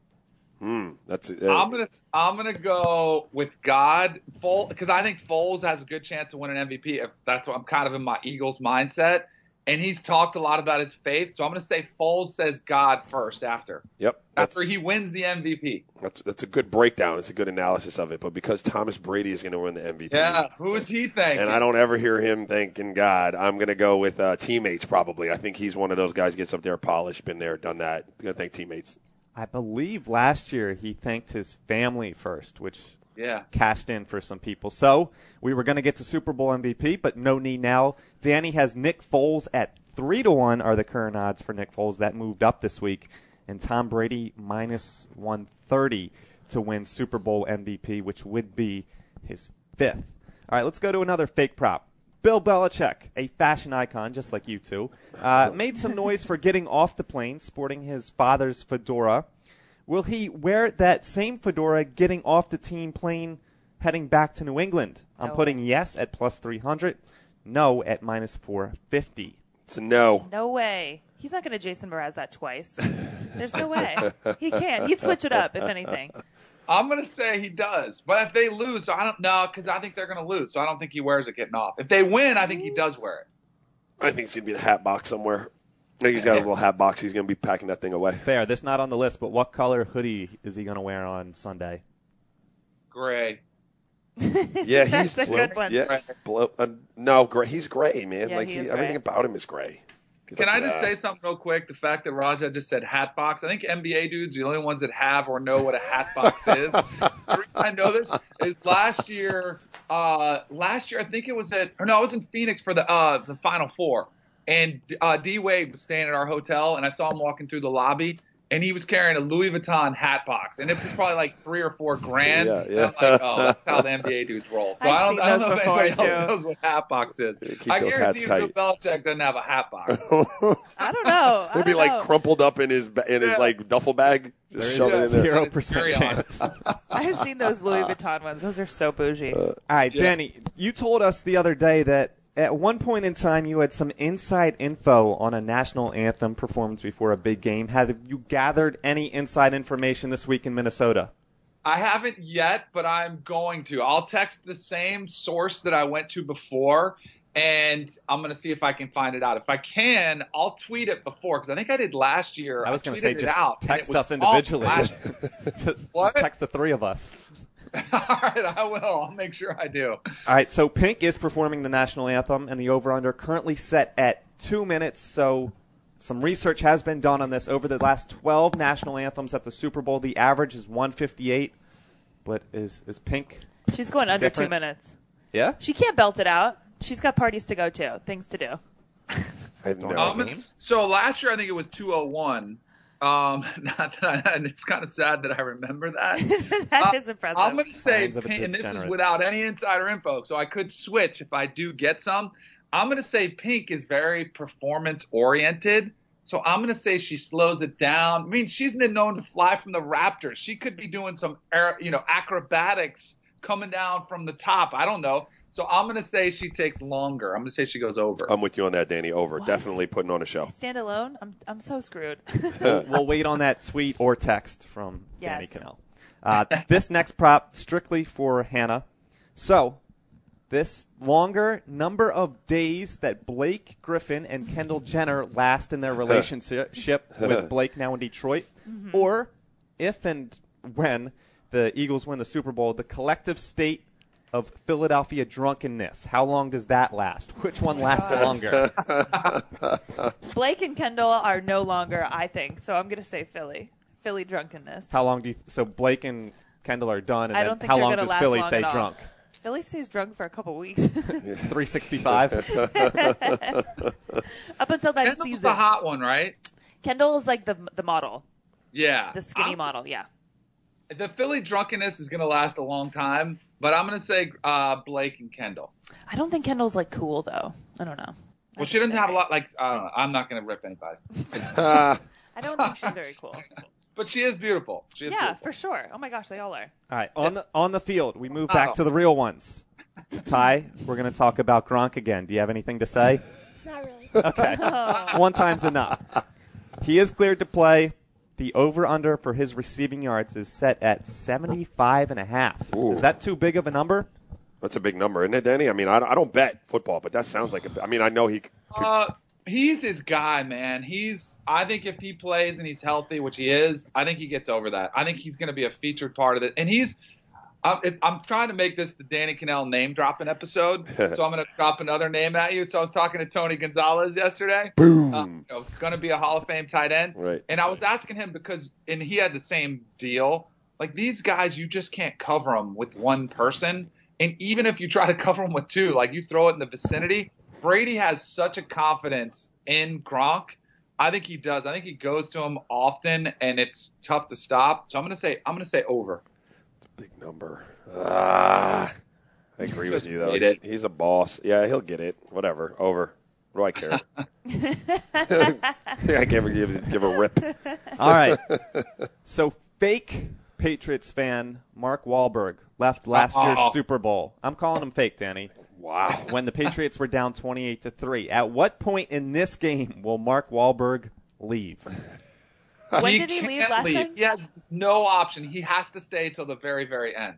That's it. I'm gonna go with God, because I think Foles has a good chance of winning MVP. If that's what I'm kind of in my Eagles mindset, and he's talked a lot about his faith. So I'm gonna say Foles says God first after. Yep. After he wins the MVP. That's a good breakdown. It's a good analysis of it. But because Thomas Brady is going to win the MVP, who is he thanking? And I don't ever hear him thanking God. I'm going to go with teammates. Probably. I think he's one of those guys gets up there polished, been there, done that. Going to thank teammates. I believe last year he thanked his family first, which cashed in for some people. So we were going to get to Super Bowl MVP, but no need now. Danny has Nick Foles at 3-1 are the current odds for Nick Foles. That moved up this week. And Tom Brady minus 130 to win Super Bowl MVP, which would be his 5th. All right, let's go to another fake prop. Bill Belichick, a fashion icon just like you two, made some noise for getting off the plane sporting his father's fedora. Will he wear that same fedora getting off the team plane heading back to New England? I'm putting yes at plus 300, no at minus 450. It's a no. No way. He's not going to Jason Mraz that twice. There's no way. He can't. He'd switch it up, if anything. I'm going to say he does. But if they lose, so I don't know, because I think they're going to lose. So I don't think he wears it getting off. If they win, I think he does wear it. I think it's going to be the hat box somewhere. I think he's got a little hat box. He's going to be packing that thing away. Fair. This not on the list, but what color hoodie is he going to wear on Sunday? Gray. Yeah, he's a good one. Yeah, no, gray. He's gray, man. Yeah, everything gray. about him is gray. Can I just say something real quick? The fact that Raja just said hat box. I think NBA dudes are the only ones that have or know what a hat box is. The reason I know this is last year I think it was I was in Phoenix for the Final Four, and D Wade was staying at our hotel, and I saw him walking through the lobby, and he was carrying a Louis Vuitton hat box, and it was probably $3 or $4 grand. Yeah. And I'm like, oh, that's how the NBA dudes roll. So I don't know if anybody else knows what hat box is. I guarantee you, Bill Belichick doesn't have a hat box. I don't know. It'd be crumpled up in his duffel bag. Just shove it in there. 0% chance. I've seen those Louis Vuitton ones. Those are so bougie. All right, Danny, you told us the other day that at one point in time you had some inside info on a national anthem performance before a big game. Have you gathered any inside information this week in Minnesota? I haven't yet, but I'm going to. I'll text the same source that I went to before, and I'm going to see if I can find it out. If I can, I'll tweet it before, because I think I did last year. I was going to say, just out, text us individually. just text the three of us. All right, I will. I'll make sure I do. All right, so Pink is performing the national anthem, and the over-under currently set at 2 minutes. So some research has been done on this. Over the last 12 national anthems at the Super Bowl, the average is 158. But is Pink She's going under different? 2 minutes. Yeah? She can't belt it out. She's got parties to go to, things to do. I have no idea. So last year I think it was 201. Not that and it's kind of sad that I remember that. That is impressive. I'm going to say, Signs of a and this is degenerate. without any insider info, so I could switch if I do get some. I'm going to say Pink is very performance oriented. So I'm going to say she slows it down. I mean, she's been known to fly from the Raptors. She could be doing some, acrobatics coming down from the top. I don't know. So I'm going to say she takes longer. I'm going to say she goes over. I'm with you on that, Danny. Over. What? Definitely putting on a show. Stand alone? I'm so screwed. We'll wait on that tweet or text from Danny Yes. Cannell. This next prop, strictly for Hannah. So, this longer number of days that Blake Griffin and Kendall Jenner last in their relationship with Blake now in Detroit, or if and when the Eagles win the Super Bowl, the collective state of Philadelphia drunkenness. How long does that last? Which one lasts longer? Blake and Kendall are no longer, I think, so I'm going to say Philly. Philly drunkenness. How long do you so Blake and Kendall are done, and I then don't think how they're long gonna does last Philly long stay at all. drunk? Philly stays drunk for a couple weeks. 365. Up until that Kendall's season. the hot one, right? Kendall is like the model, Yeah. the skinny model, yeah. The Philly drunkenness is going to last a long time, but I'm going to say Blake and Kendall. I don't think Kendall's like cool though. I don't know. Well, she doesn't have a lot, I don't know. I'm not going to rip anybody. I don't think she's very cool. But she is beautiful. She is Yeah, beautiful. for sure. Oh my gosh, they all are. All right, on the field, we move back to the real ones. Ty, we're going to talk about Gronk again. Do you have anything to say? Not really. Okay. One time's enough. He is cleared to play. The over-under for his receiving yards is set at 75.5. Ooh. Is that too big of a number? That's a big number, isn't it, Danny? I mean, I don't bet football, but that sounds like I mean, I know he could. He's his guy, man. I think if he plays and he's healthy, which he is, I think he gets over that. I think he's going to be a featured part of it. And I'm trying to make this the Danny Cannell name dropping episode, so I'm going to drop another name at you. So I was talking to Tony Gonzalez yesterday. Boom. It's going to be a Hall of Fame tight end. Right. And I was asking him and he had the same deal. Like these guys, you just can't cover them with one person. And even if you try to cover them with two, like you throw it in the vicinity, Brady has such a confidence in Gronk. I think he does. I think he goes to him often, and it's tough to stop. So I'm going to say over. Big number. I agree with you, though. Made it. He's a boss. Yeah, he'll get it. Whatever. Over. What do I care? I give a rip. All right. So fake Patriots fan Mark Wahlberg left last year's Super Bowl. I'm calling him fake, Danny. Wow. When the Patriots were down 28-3. At what point in this game will Mark Wahlberg leave? When did he leave can't last leave. time? He has no option. He has to stay till the very, very end.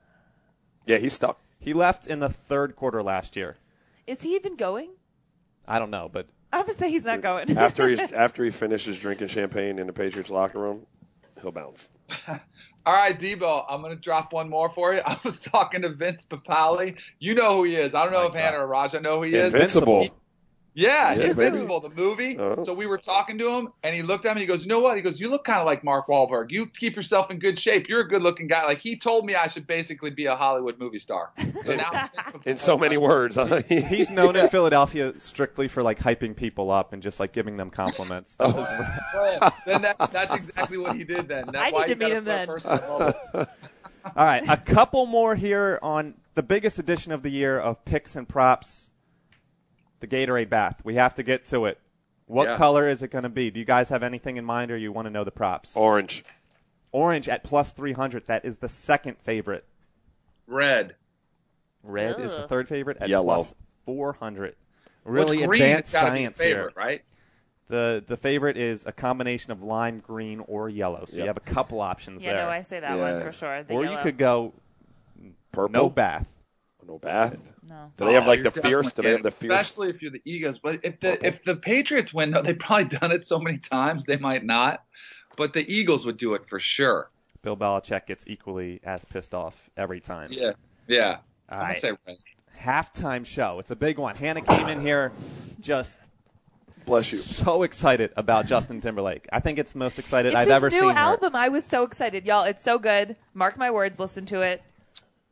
Yeah, he's stuck. He left in the third quarter last year. Is he even going? I don't know, but I would say he's not going. After he finishes drinking champagne in the Patriots locker room, he'll bounce. All right, Debo, I'm going to drop one more for you. I was talking to Vince Papale. You know who he is. I don't know if Hannah or Raja know who he is. Invincible. Yeah, Yeah, Invincible, the movie. Uh-huh. So we were talking to him, and he looked at me. He goes, you know what? He goes, you look kind of like Mark Wahlberg. You keep yourself in good shape. You're a good-looking guy. Like, he told me I should basically be a Hollywood movie star. So now, In so many words. he's known in Philadelphia strictly for, like, hyping people up and just, like, giving them compliments. That's his then that's exactly what he did then. That's I why need to you meet gotta him put a then. person above it. All right, a couple more here on the biggest edition of the year of picks and props, the Gatorade bath. We have to get to it. What color is it going to be? Do you guys have anything in mind, or you want to know the props? Orange. Orange at plus 300. That is the second favorite. Red. Red is the third favorite at Yellow. plus 400. Really What's green? advanced It's gotta be science the favorite, here. right? The favorite is a combination of lime, green, or yellow. So you have a couple options Yeah, there. no, I say that Yeah. one for sure. The or yellow. you could go Purple. no bath. No bath. No. Do they have like You're the fierce? Do they have the definitely fierce? Especially if you're the Eagles. But if the Patriots win, they've probably done it so many times they might not. But the Eagles would do it for sure. Bill Belichick gets equally as pissed off every time. Yeah. All I'm right. gonna say red. Halftime show. It's a big one. Hannah came in here just Bless you. so excited about Justin Timberlake. I think it's the most excited It's I've his ever new seen her. album. I was so excited, y'all. It's so good. Mark my words. Listen to it.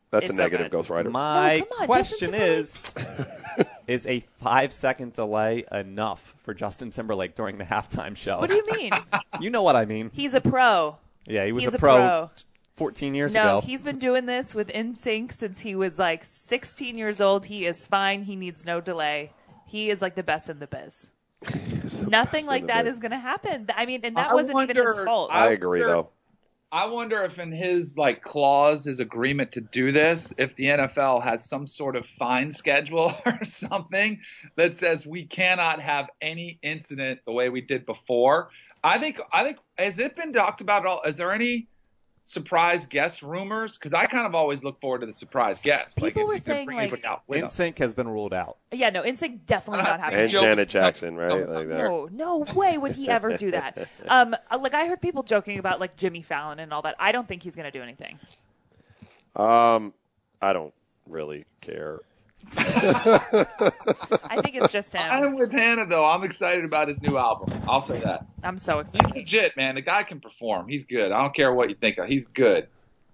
That's It's a so negative, good. Ghost Rider. My come on, question Justin is a 5-second delay enough for Justin Timberlake during the halftime show? What do you mean? You know what I mean. He's a pro. Yeah, he was He's a a pro pro. 14 years No, ago. he's been doing this with NSYNC since he was like 16 years old. He is fine. He needs no delay. He is like the best in the biz. Nothing like that is going to happen. I mean, and that wasn't even his fault. I agree, though. I wonder if in his clause, his agreement to do this, if the NFL has some sort of fine schedule or something that says we cannot have any incident the way we did before. I think has it been talked about at all? Is there any surprise guest rumors? Because I kind of always look forward to the surprise guest. People were saying NSYNC has been ruled out. Yeah, no, NSYNC definitely not happening. And Janet Jackson, right? Like that. No way would he ever do that. I heard people joking about like Jimmy Fallon and all that. I don't think he's going to do anything. I don't really care. I think it's just him. I'm with Hannah though. I'm excited about his new album. I'll say that. I'm so excited. He's legit, man. The guy can perform. He's good. I don't care what you think of. He's good.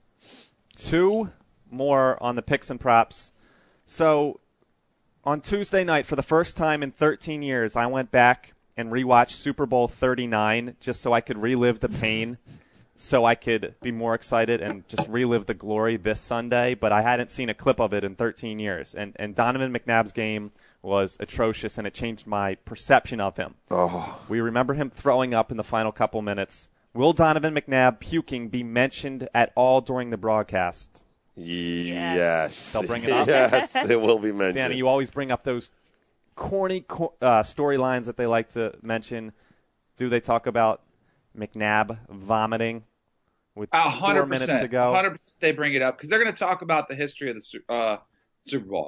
2 more on the picks and props. So on Tuesday night, for the first time in 13 years, I went back and rewatched Super Bowl 39 just so I could relive the pain, so I could be more excited and just relive the glory this Sunday. But I hadn't seen a clip of it in 13 years. And Donovan McNabb's game was atrocious, and it changed my perception of him. Oh. We remember him throwing up in the final couple minutes. Will Donovan McNabb puking be mentioned at all during the broadcast? Yes. They'll bring it up? Yes, it will be mentioned. Danny, you always bring up those corny storylines that they like to mention. Do they talk about McNabb vomiting with 4 minutes to go? 100% they bring it up because they're going to talk about the history of the Super Bowl.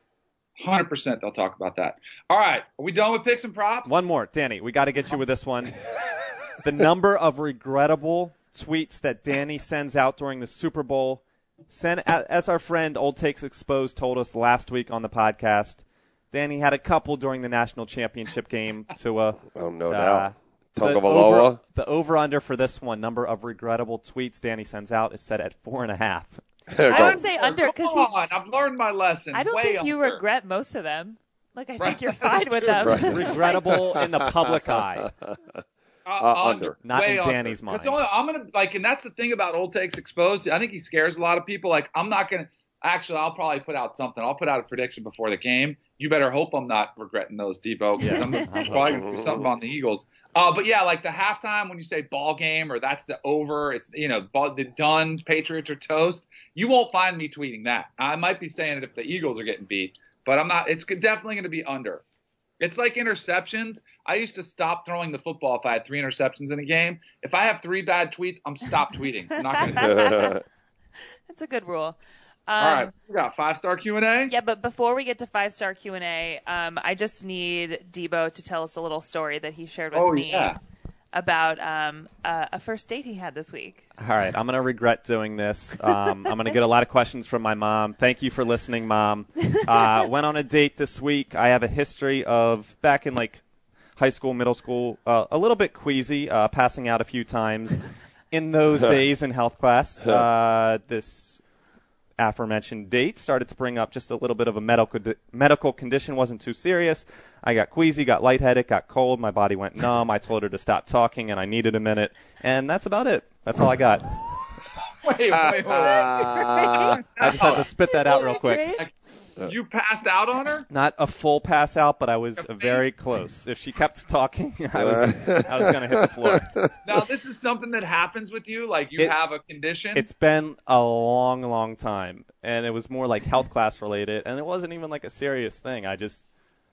100% they'll talk about that. All right. Are we done with picks and props? One more. Danny, we got to get you with this one. The number of regrettable tweets that Danny sends out during the Super Bowl. As our friend Old Takes Exposed told us last week on the podcast, Danny had a couple during the national championship game to no doubt. Tagovailoa. The over-under for this one, number of regrettable tweets Danny sends out, is set at 4.5. I would say under because I've learned my lesson. I don't Way think you under. regret most of them. I think you're fine with them. Regrettable in the public eye. Under. Not Way in Danny's under. mind. I'm going to and that's the thing about Old Takes Exposed. I think he scares a lot of people. I'm not going to, actually, I'll probably put out something. I'll put out a prediction before the game. You better hope I'm not regretting those, Debo, because I'm probably going to do something on the Eagles. But yeah, the halftime when you say ball game or that's the over, it's, the done, Patriots are toast. You won't find me tweeting that. I might be saying it if the Eagles are getting beat, but I'm not. It's definitely going to be under. It's like interceptions. I used to stop throwing the football if I had 3 interceptions in a game. If I have 3 bad tweets, I'm stop tweeting. I'm not going to do it. That's a good rule. All right, we got 5-star Q&A. Yeah, but before we get to 5-star Q&A, I just need Debo to tell us a little story that he shared with me about a first date he had this week. All right, I'm going to regret doing this. I'm going to get a lot of questions from my mom. Thank you for listening, Mom. Went on a date this week. I have a history of, back in high school, middle school, a little bit queasy, passing out a few times in those days in health class. This aforementioned date started to bring up just a little bit of a medical condition. Wasn't too serious. I got queasy, got lightheaded, got cold. My body went numb. I told her to stop talking, and I needed a minute. And that's about it. That's all I got. Wait. I just had to spit that out real quick. You passed out on her? Not a full pass out, but I was very close. If she kept talking, I was going to hit the floor. Now, this is something that happens with you? You have a condition? It's been a long, long time, and it was more health class related, and it wasn't even a serious thing. I just...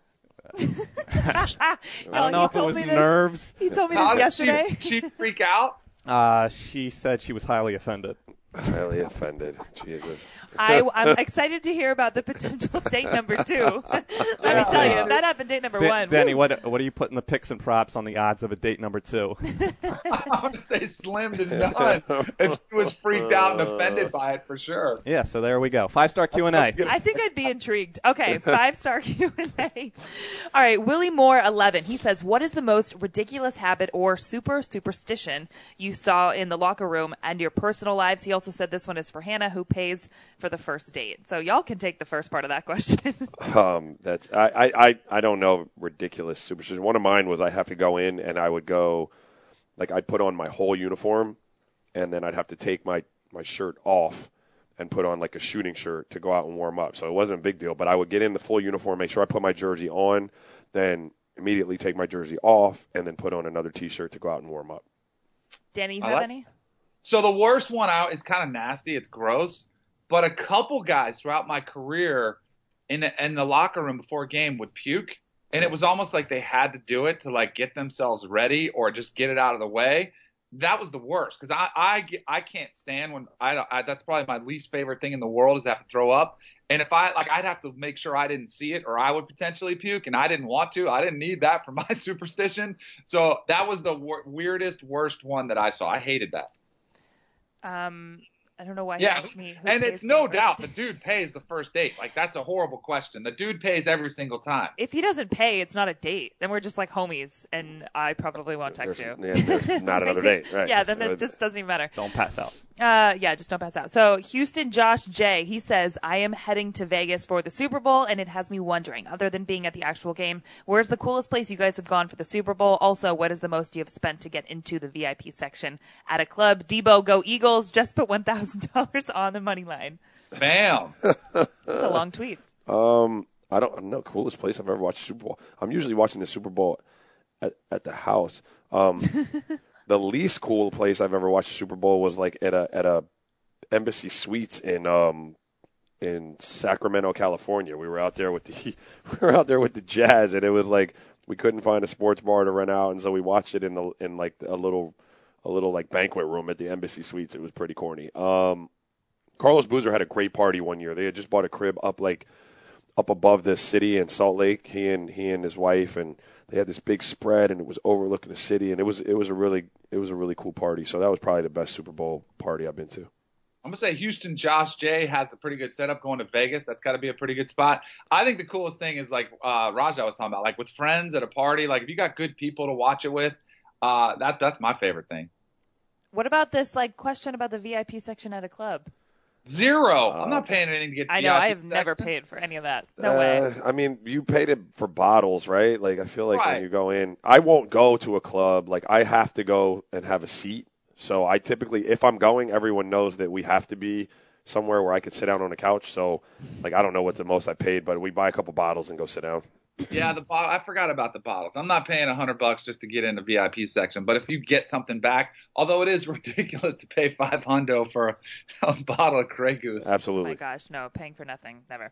I don't know if it was nerves. He told me this yesterday. Did she freak out? She said she was highly offended. Highly offended. Jesus. I'm excited to hear about the potential date number 2. Let me tell you, if that happened date number 1. Danny, what are you putting the picks and props on the odds of a date number 2? I would say slim to none. If she was freaked out and offended by it, for sure. Yeah, so there we go. 5-star Q&A. I think I'd be intrigued. Okay, 5-star Q&A. All right, Willie Moore, 11. He says, what is the most ridiculous habit or superstition you saw in the locker room and your personal lives? He also said this one is for Hannah, who pays for the first date. So y'all can take the first part of that question. That's I don't know, ridiculous superstition. One of mine was I have to go in and I would go, like I'd put on my whole uniform, and then I'd have to take my shirt off and put on like a shooting shirt to go out and warm up. So it wasn't a big deal, but I would get in the full uniform, make sure I put my jersey on, then immediately take my jersey off, and then put on another T-shirt to go out and warm up. Danny, you have any? So the worst one out is kind of nasty. It's gross. But a couple guys throughout my career in the locker room before a game would puke. And it was almost like they had to do it to like get themselves ready or just get it out of the way. That was the worst because I can't stand when that's probably my least favorite thing in the world is to have to throw up. And if I'd have to make sure I didn't see it or I would potentially puke, and I didn't want to. I didn't need that for my superstition. So that was the weirdest, worst one that I saw. I hated that. I don't know why he asked me. And it's no doubt the dude pays the first date. Like, that's a horrible question. The dude pays every single time. If he doesn't pay, it's not a date. Then we're just like homies, and I probably won't text you. Yeah, there's not another date. Right. Yeah, then it just doesn't even matter. Don't pass out. Yeah, just don't pass out. So Houston Josh J, he says, I am heading to Vegas for the Super Bowl, and it has me wondering, other than being at the actual game, where's the coolest place you guys have gone for the Super Bowl? Also, what is the most you have spent to get into the VIP section at a club? Debo, go Eagles. Just put $1,000 on the money line. Bam. That's a long tweet. I don't know. Coolest place I've ever watched Super Bowl. I'm usually watching the Super Bowl at the house. The least cool place I've ever watched the Super Bowl was like at a Embassy Suites in Sacramento, California. We were out there with the Jazz, and it was like we couldn't find a sports bar to rent out, and so we watched it in like a little like banquet room at the Embassy Suites. It was pretty corny. Carlos Boozer had a great party one year. They had just bought a crib up above the city in Salt Lake. He and his wife, and they had this big spread, and it was overlooking the city, and it was a really cool party. So that was probably the best Super Bowl party I've been to. I'm gonna say Houston Josh J has a pretty good setup going to Vegas. That's got to be a pretty good spot. I think the coolest thing is like Raja was talking about, like with friends at a party. Like if you got good people to watch it with, that's my favorite thing. What about this like question about the VIP section at a club? Zero. I'm not paying anything to get. I know. I have never paid for any of that. No way. I mean, you paid it for bottles, right? Like, I feel like when you go in, I won't go to a club. Like, I have to go and have a seat. So I typically, if I'm going, everyone knows that we have to be somewhere where I could sit down on a couch. So, like, I don't know what the most I paid, but we buy a couple bottles and go sit down. Yeah, the bottle. I forgot about the bottles. I'm not paying $100 just to get in the VIP section. But if you get something back, although it is ridiculous to pay $500 for a bottle of Grey Goose. Absolutely. Oh my gosh, no, paying for nothing, never.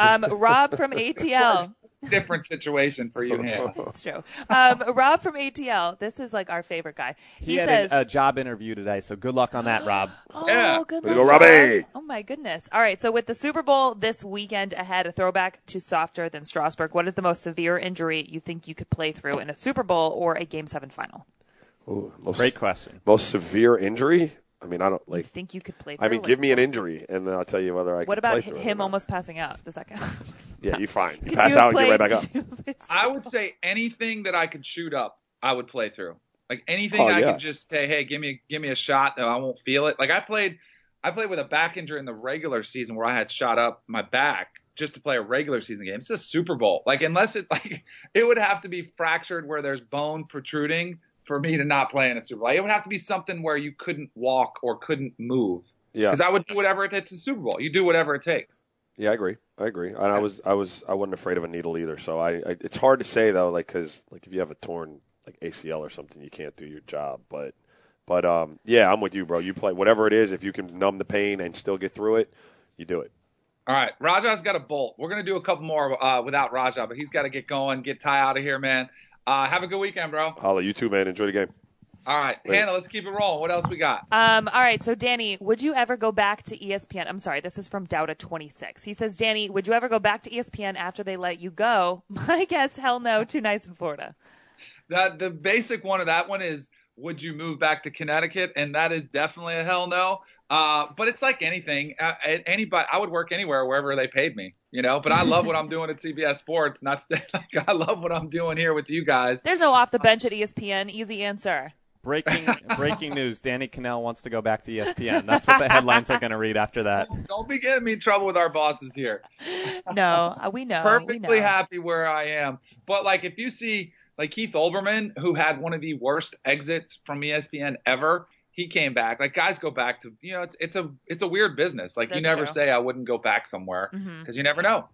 Rob from ATL. Different situation for you, Hannah. That's true. Rob from ATL. This is like our favorite guy. He says a job interview today, so good luck on that, Rob. Oh, yeah. good Way luck. to go, Robbie. Oh my goodness. All right, so with the Super Bowl this weekend ahead, a throwback to softer than Strasburg. What is the most severe injury you think you could play through in a Super Bowl or a Game 7 final? Ooh, Great question. Most severe injury? I mean, I don't like. You think you could play through? I mean, give me an injury, and then I'll tell you whether I can What about play through him almost passing out? Does that count? Yeah, you're fine. You Could pass you out, have and get right played back up. I would say anything that I could shoot up, I would play through. Like anything I could just say, hey, give me a shot, though I won't feel it. Like I played with a back injury in the regular season where I had shot up my back just to play a regular season game. It's a Super Bowl. Like unless it would have to be fractured where there's bone protruding for me to not play in a Super Bowl. It would have to be something where you couldn't walk or couldn't move. Yeah. Because I would do whatever it takes to Super Bowl. You do whatever it takes. Yeah, I agree. And I wasn't afraid of a needle either. So it's hard to say though, like because like if you have a torn like ACL or something, you can't do your job. But yeah, I'm with you, bro. You play whatever it is. If you can numb the pain and still get through it, you do it. All right, Raja's got a bolt. We're gonna do a couple more without Raja, but he's got to get going, get Ty out of here, man. Have a good weekend, bro. Holla, you too, man. Enjoy the game. All right, Hannah, let's keep it rolling. What else we got? All right, so Danny, would you ever go back to ESPN? I'm sorry, this is from Dowda26. He says, Danny, would you ever go back to ESPN after they let you go? My guess, hell no, too nice in Florida. The basic one of that one is, would you move back to Connecticut? And that is definitely a hell no. But it's like anything. Anybody, I would work anywhere, wherever they paid me, you know. But I love what I'm doing at CBS Sports. I love what I'm doing here with you guys. There's no off the bench at ESPN. Easy answer. Breaking news. Danny Kanell wants to go back to ESPN. That's what the headlines are going to read after that. Don't be getting me in trouble with our bosses here. No, we know. Perfectly happy where I am. But, like, if you see, like, Keith Olbermann, who had one of the worst exits from ESPN ever, he came back. Like, guys go back to, it's a weird business. Like, That's you never true. say I wouldn't go back somewhere because you never know.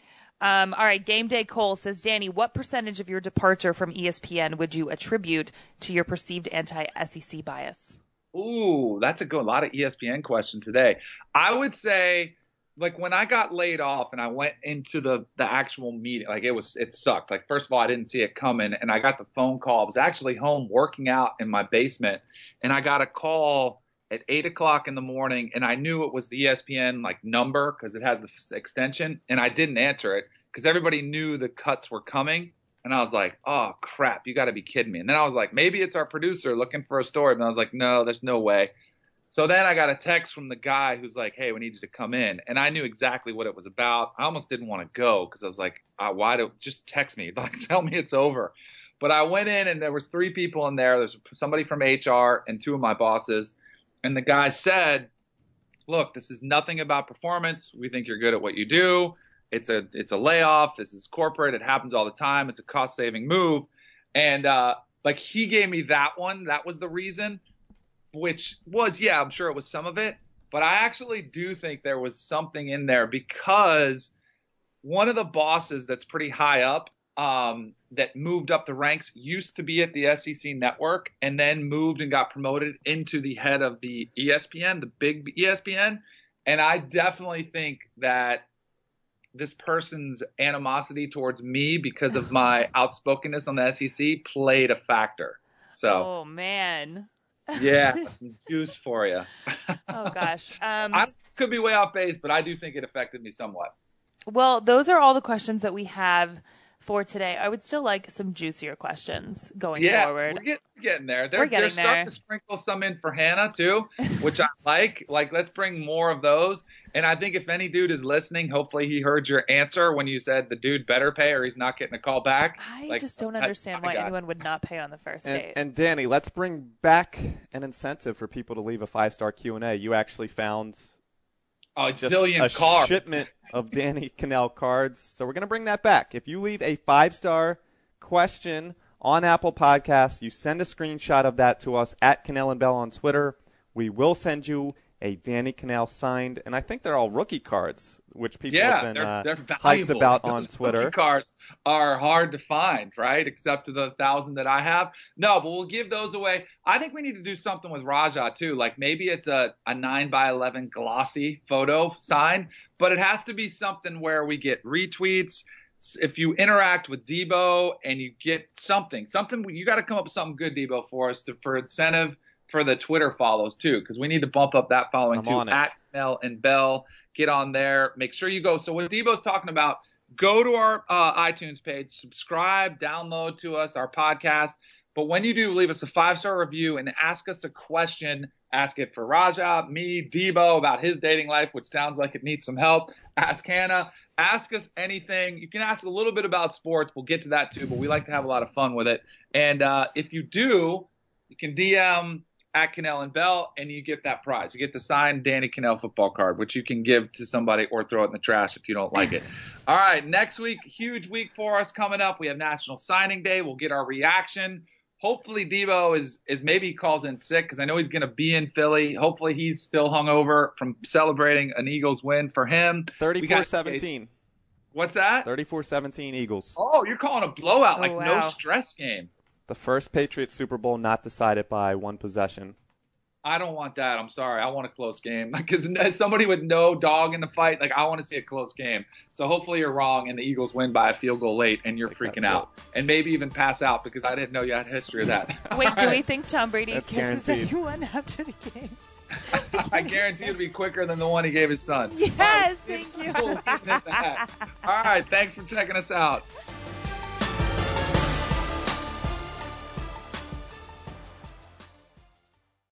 All right, Game Day Cole says, Danny, what percentage of your departure from ESPN would you attribute to your perceived anti-SEC bias? Ooh, that's a lot of ESPN questions today. I would say, like, when I got laid off and I went into the actual meeting, like, it sucked. Like, first of all, I didn't see it coming, and I got the phone call. I was actually home working out in my basement, and I got a call at 8 o'clock in the morning, and I knew it was the ESPN number because it had the extension, and I didn't answer it because everybody knew the cuts were coming, and I was like, oh crap, you got to be kidding me. And then I was like, maybe it's our producer looking for a story, but I was like, no, there's no way. So then I got a text from the guy who's like, hey, we need you to come in, and I knew exactly what it was about. I almost didn't want to go because I was like, just text me, like, tell me it's over. But I went in, and there was 3 people in there. There's somebody from HR and 2 of my bosses. And the guy said, look, this is nothing about performance. We think you're good at what you do. It's a layoff. This is corporate. It happens all the time. It's a cost-saving move. And, he gave me that one. That was the reason, which was, yeah, I'm sure it was some of it. But I actually do think there was something in there because one of the bosses that's pretty high up that moved up the ranks used to be at the SEC network and then moved and got promoted into the head of the ESPN, the big ESPN. And I definitely think that this person's animosity towards me because of my outspokenness on the SEC played a factor. So, oh man. Yeah, some juice for you. Oh gosh. I could be way off base, but I do think it affected me somewhat. Well, those are all the questions that we have for today. I would still like some juicier questions going forward. We're getting there. We're getting they're starting to sprinkle some in for Hannah too, which I like. Like, let's bring more of those. And I think if any dude is listening, hopefully he heard your answer when you said the dude better pay or he's not getting a call back. I just don't understand why anyone would not pay on the first date. And Danny, let's bring back an incentive for people to leave a 5-star Q&A. You actually found a zillion shipment of Danny Kanell cards. So we're going to bring that back. If you leave a 5-star question on Apple Podcasts, you send a screenshot of that to us at Kanell and Bell on Twitter. We will send you a Danny Kanell signed, and I think they're all rookie cards, which people have been they're hyped about on Those Twitter. Rookie cards are hard to find, right? Except to the 1,000 that I have. No, but we'll give those away. I think we need to do something with Raja too. Like maybe it's a 9x11 glossy photo sign, but it has to be something where we get retweets. If you interact with Debo and you get something, you got to come up with something good, Debo, for us for incentive for the Twitter follows too, because we need to bump up that following too. At Kanell and Bell, get on there. Make sure you go. So what Debo's talking about, go to our iTunes page, subscribe, download to us, our podcast. But when you do, leave us a 5-star review and ask us a question. Ask it for Raja, me, Debo about his dating life, which sounds like it needs some help. Ask Hannah. Ask us anything. You can ask a little bit about sports. We'll get to that too, but we like to have a lot of fun with it. And if you do, you can DM at Kanell and Bell, and you get that prize. You get the signed Danny Kanell football card, which you can give to somebody or throw it in the trash if you don't like it. All right, next week, huge week for us coming up. We have National Signing Day. We'll get our reaction. Hopefully Debo is maybe he calls in sick because I know he's going to be in Philly. Hopefully he's still hungover from celebrating an Eagles win for him. 34-17. What's that? 34-17 Eagles. Oh, you're calling a blowout, no stress game. The first Patriots Super Bowl not decided by one possession. I don't want that. I'm sorry. I want a close game. Because as somebody with no dog in the fight, I want to see a close game. So hopefully you're wrong and the Eagles win by a field goal late and you're freaking out. And maybe even pass out because I didn't know you had a history of that. Wait, do we think Tom Brady kisses guaranteed. anyone after the game? I guarantee it'll be quicker than the one he gave his son. Yes, thank you. All right, thanks for checking us out.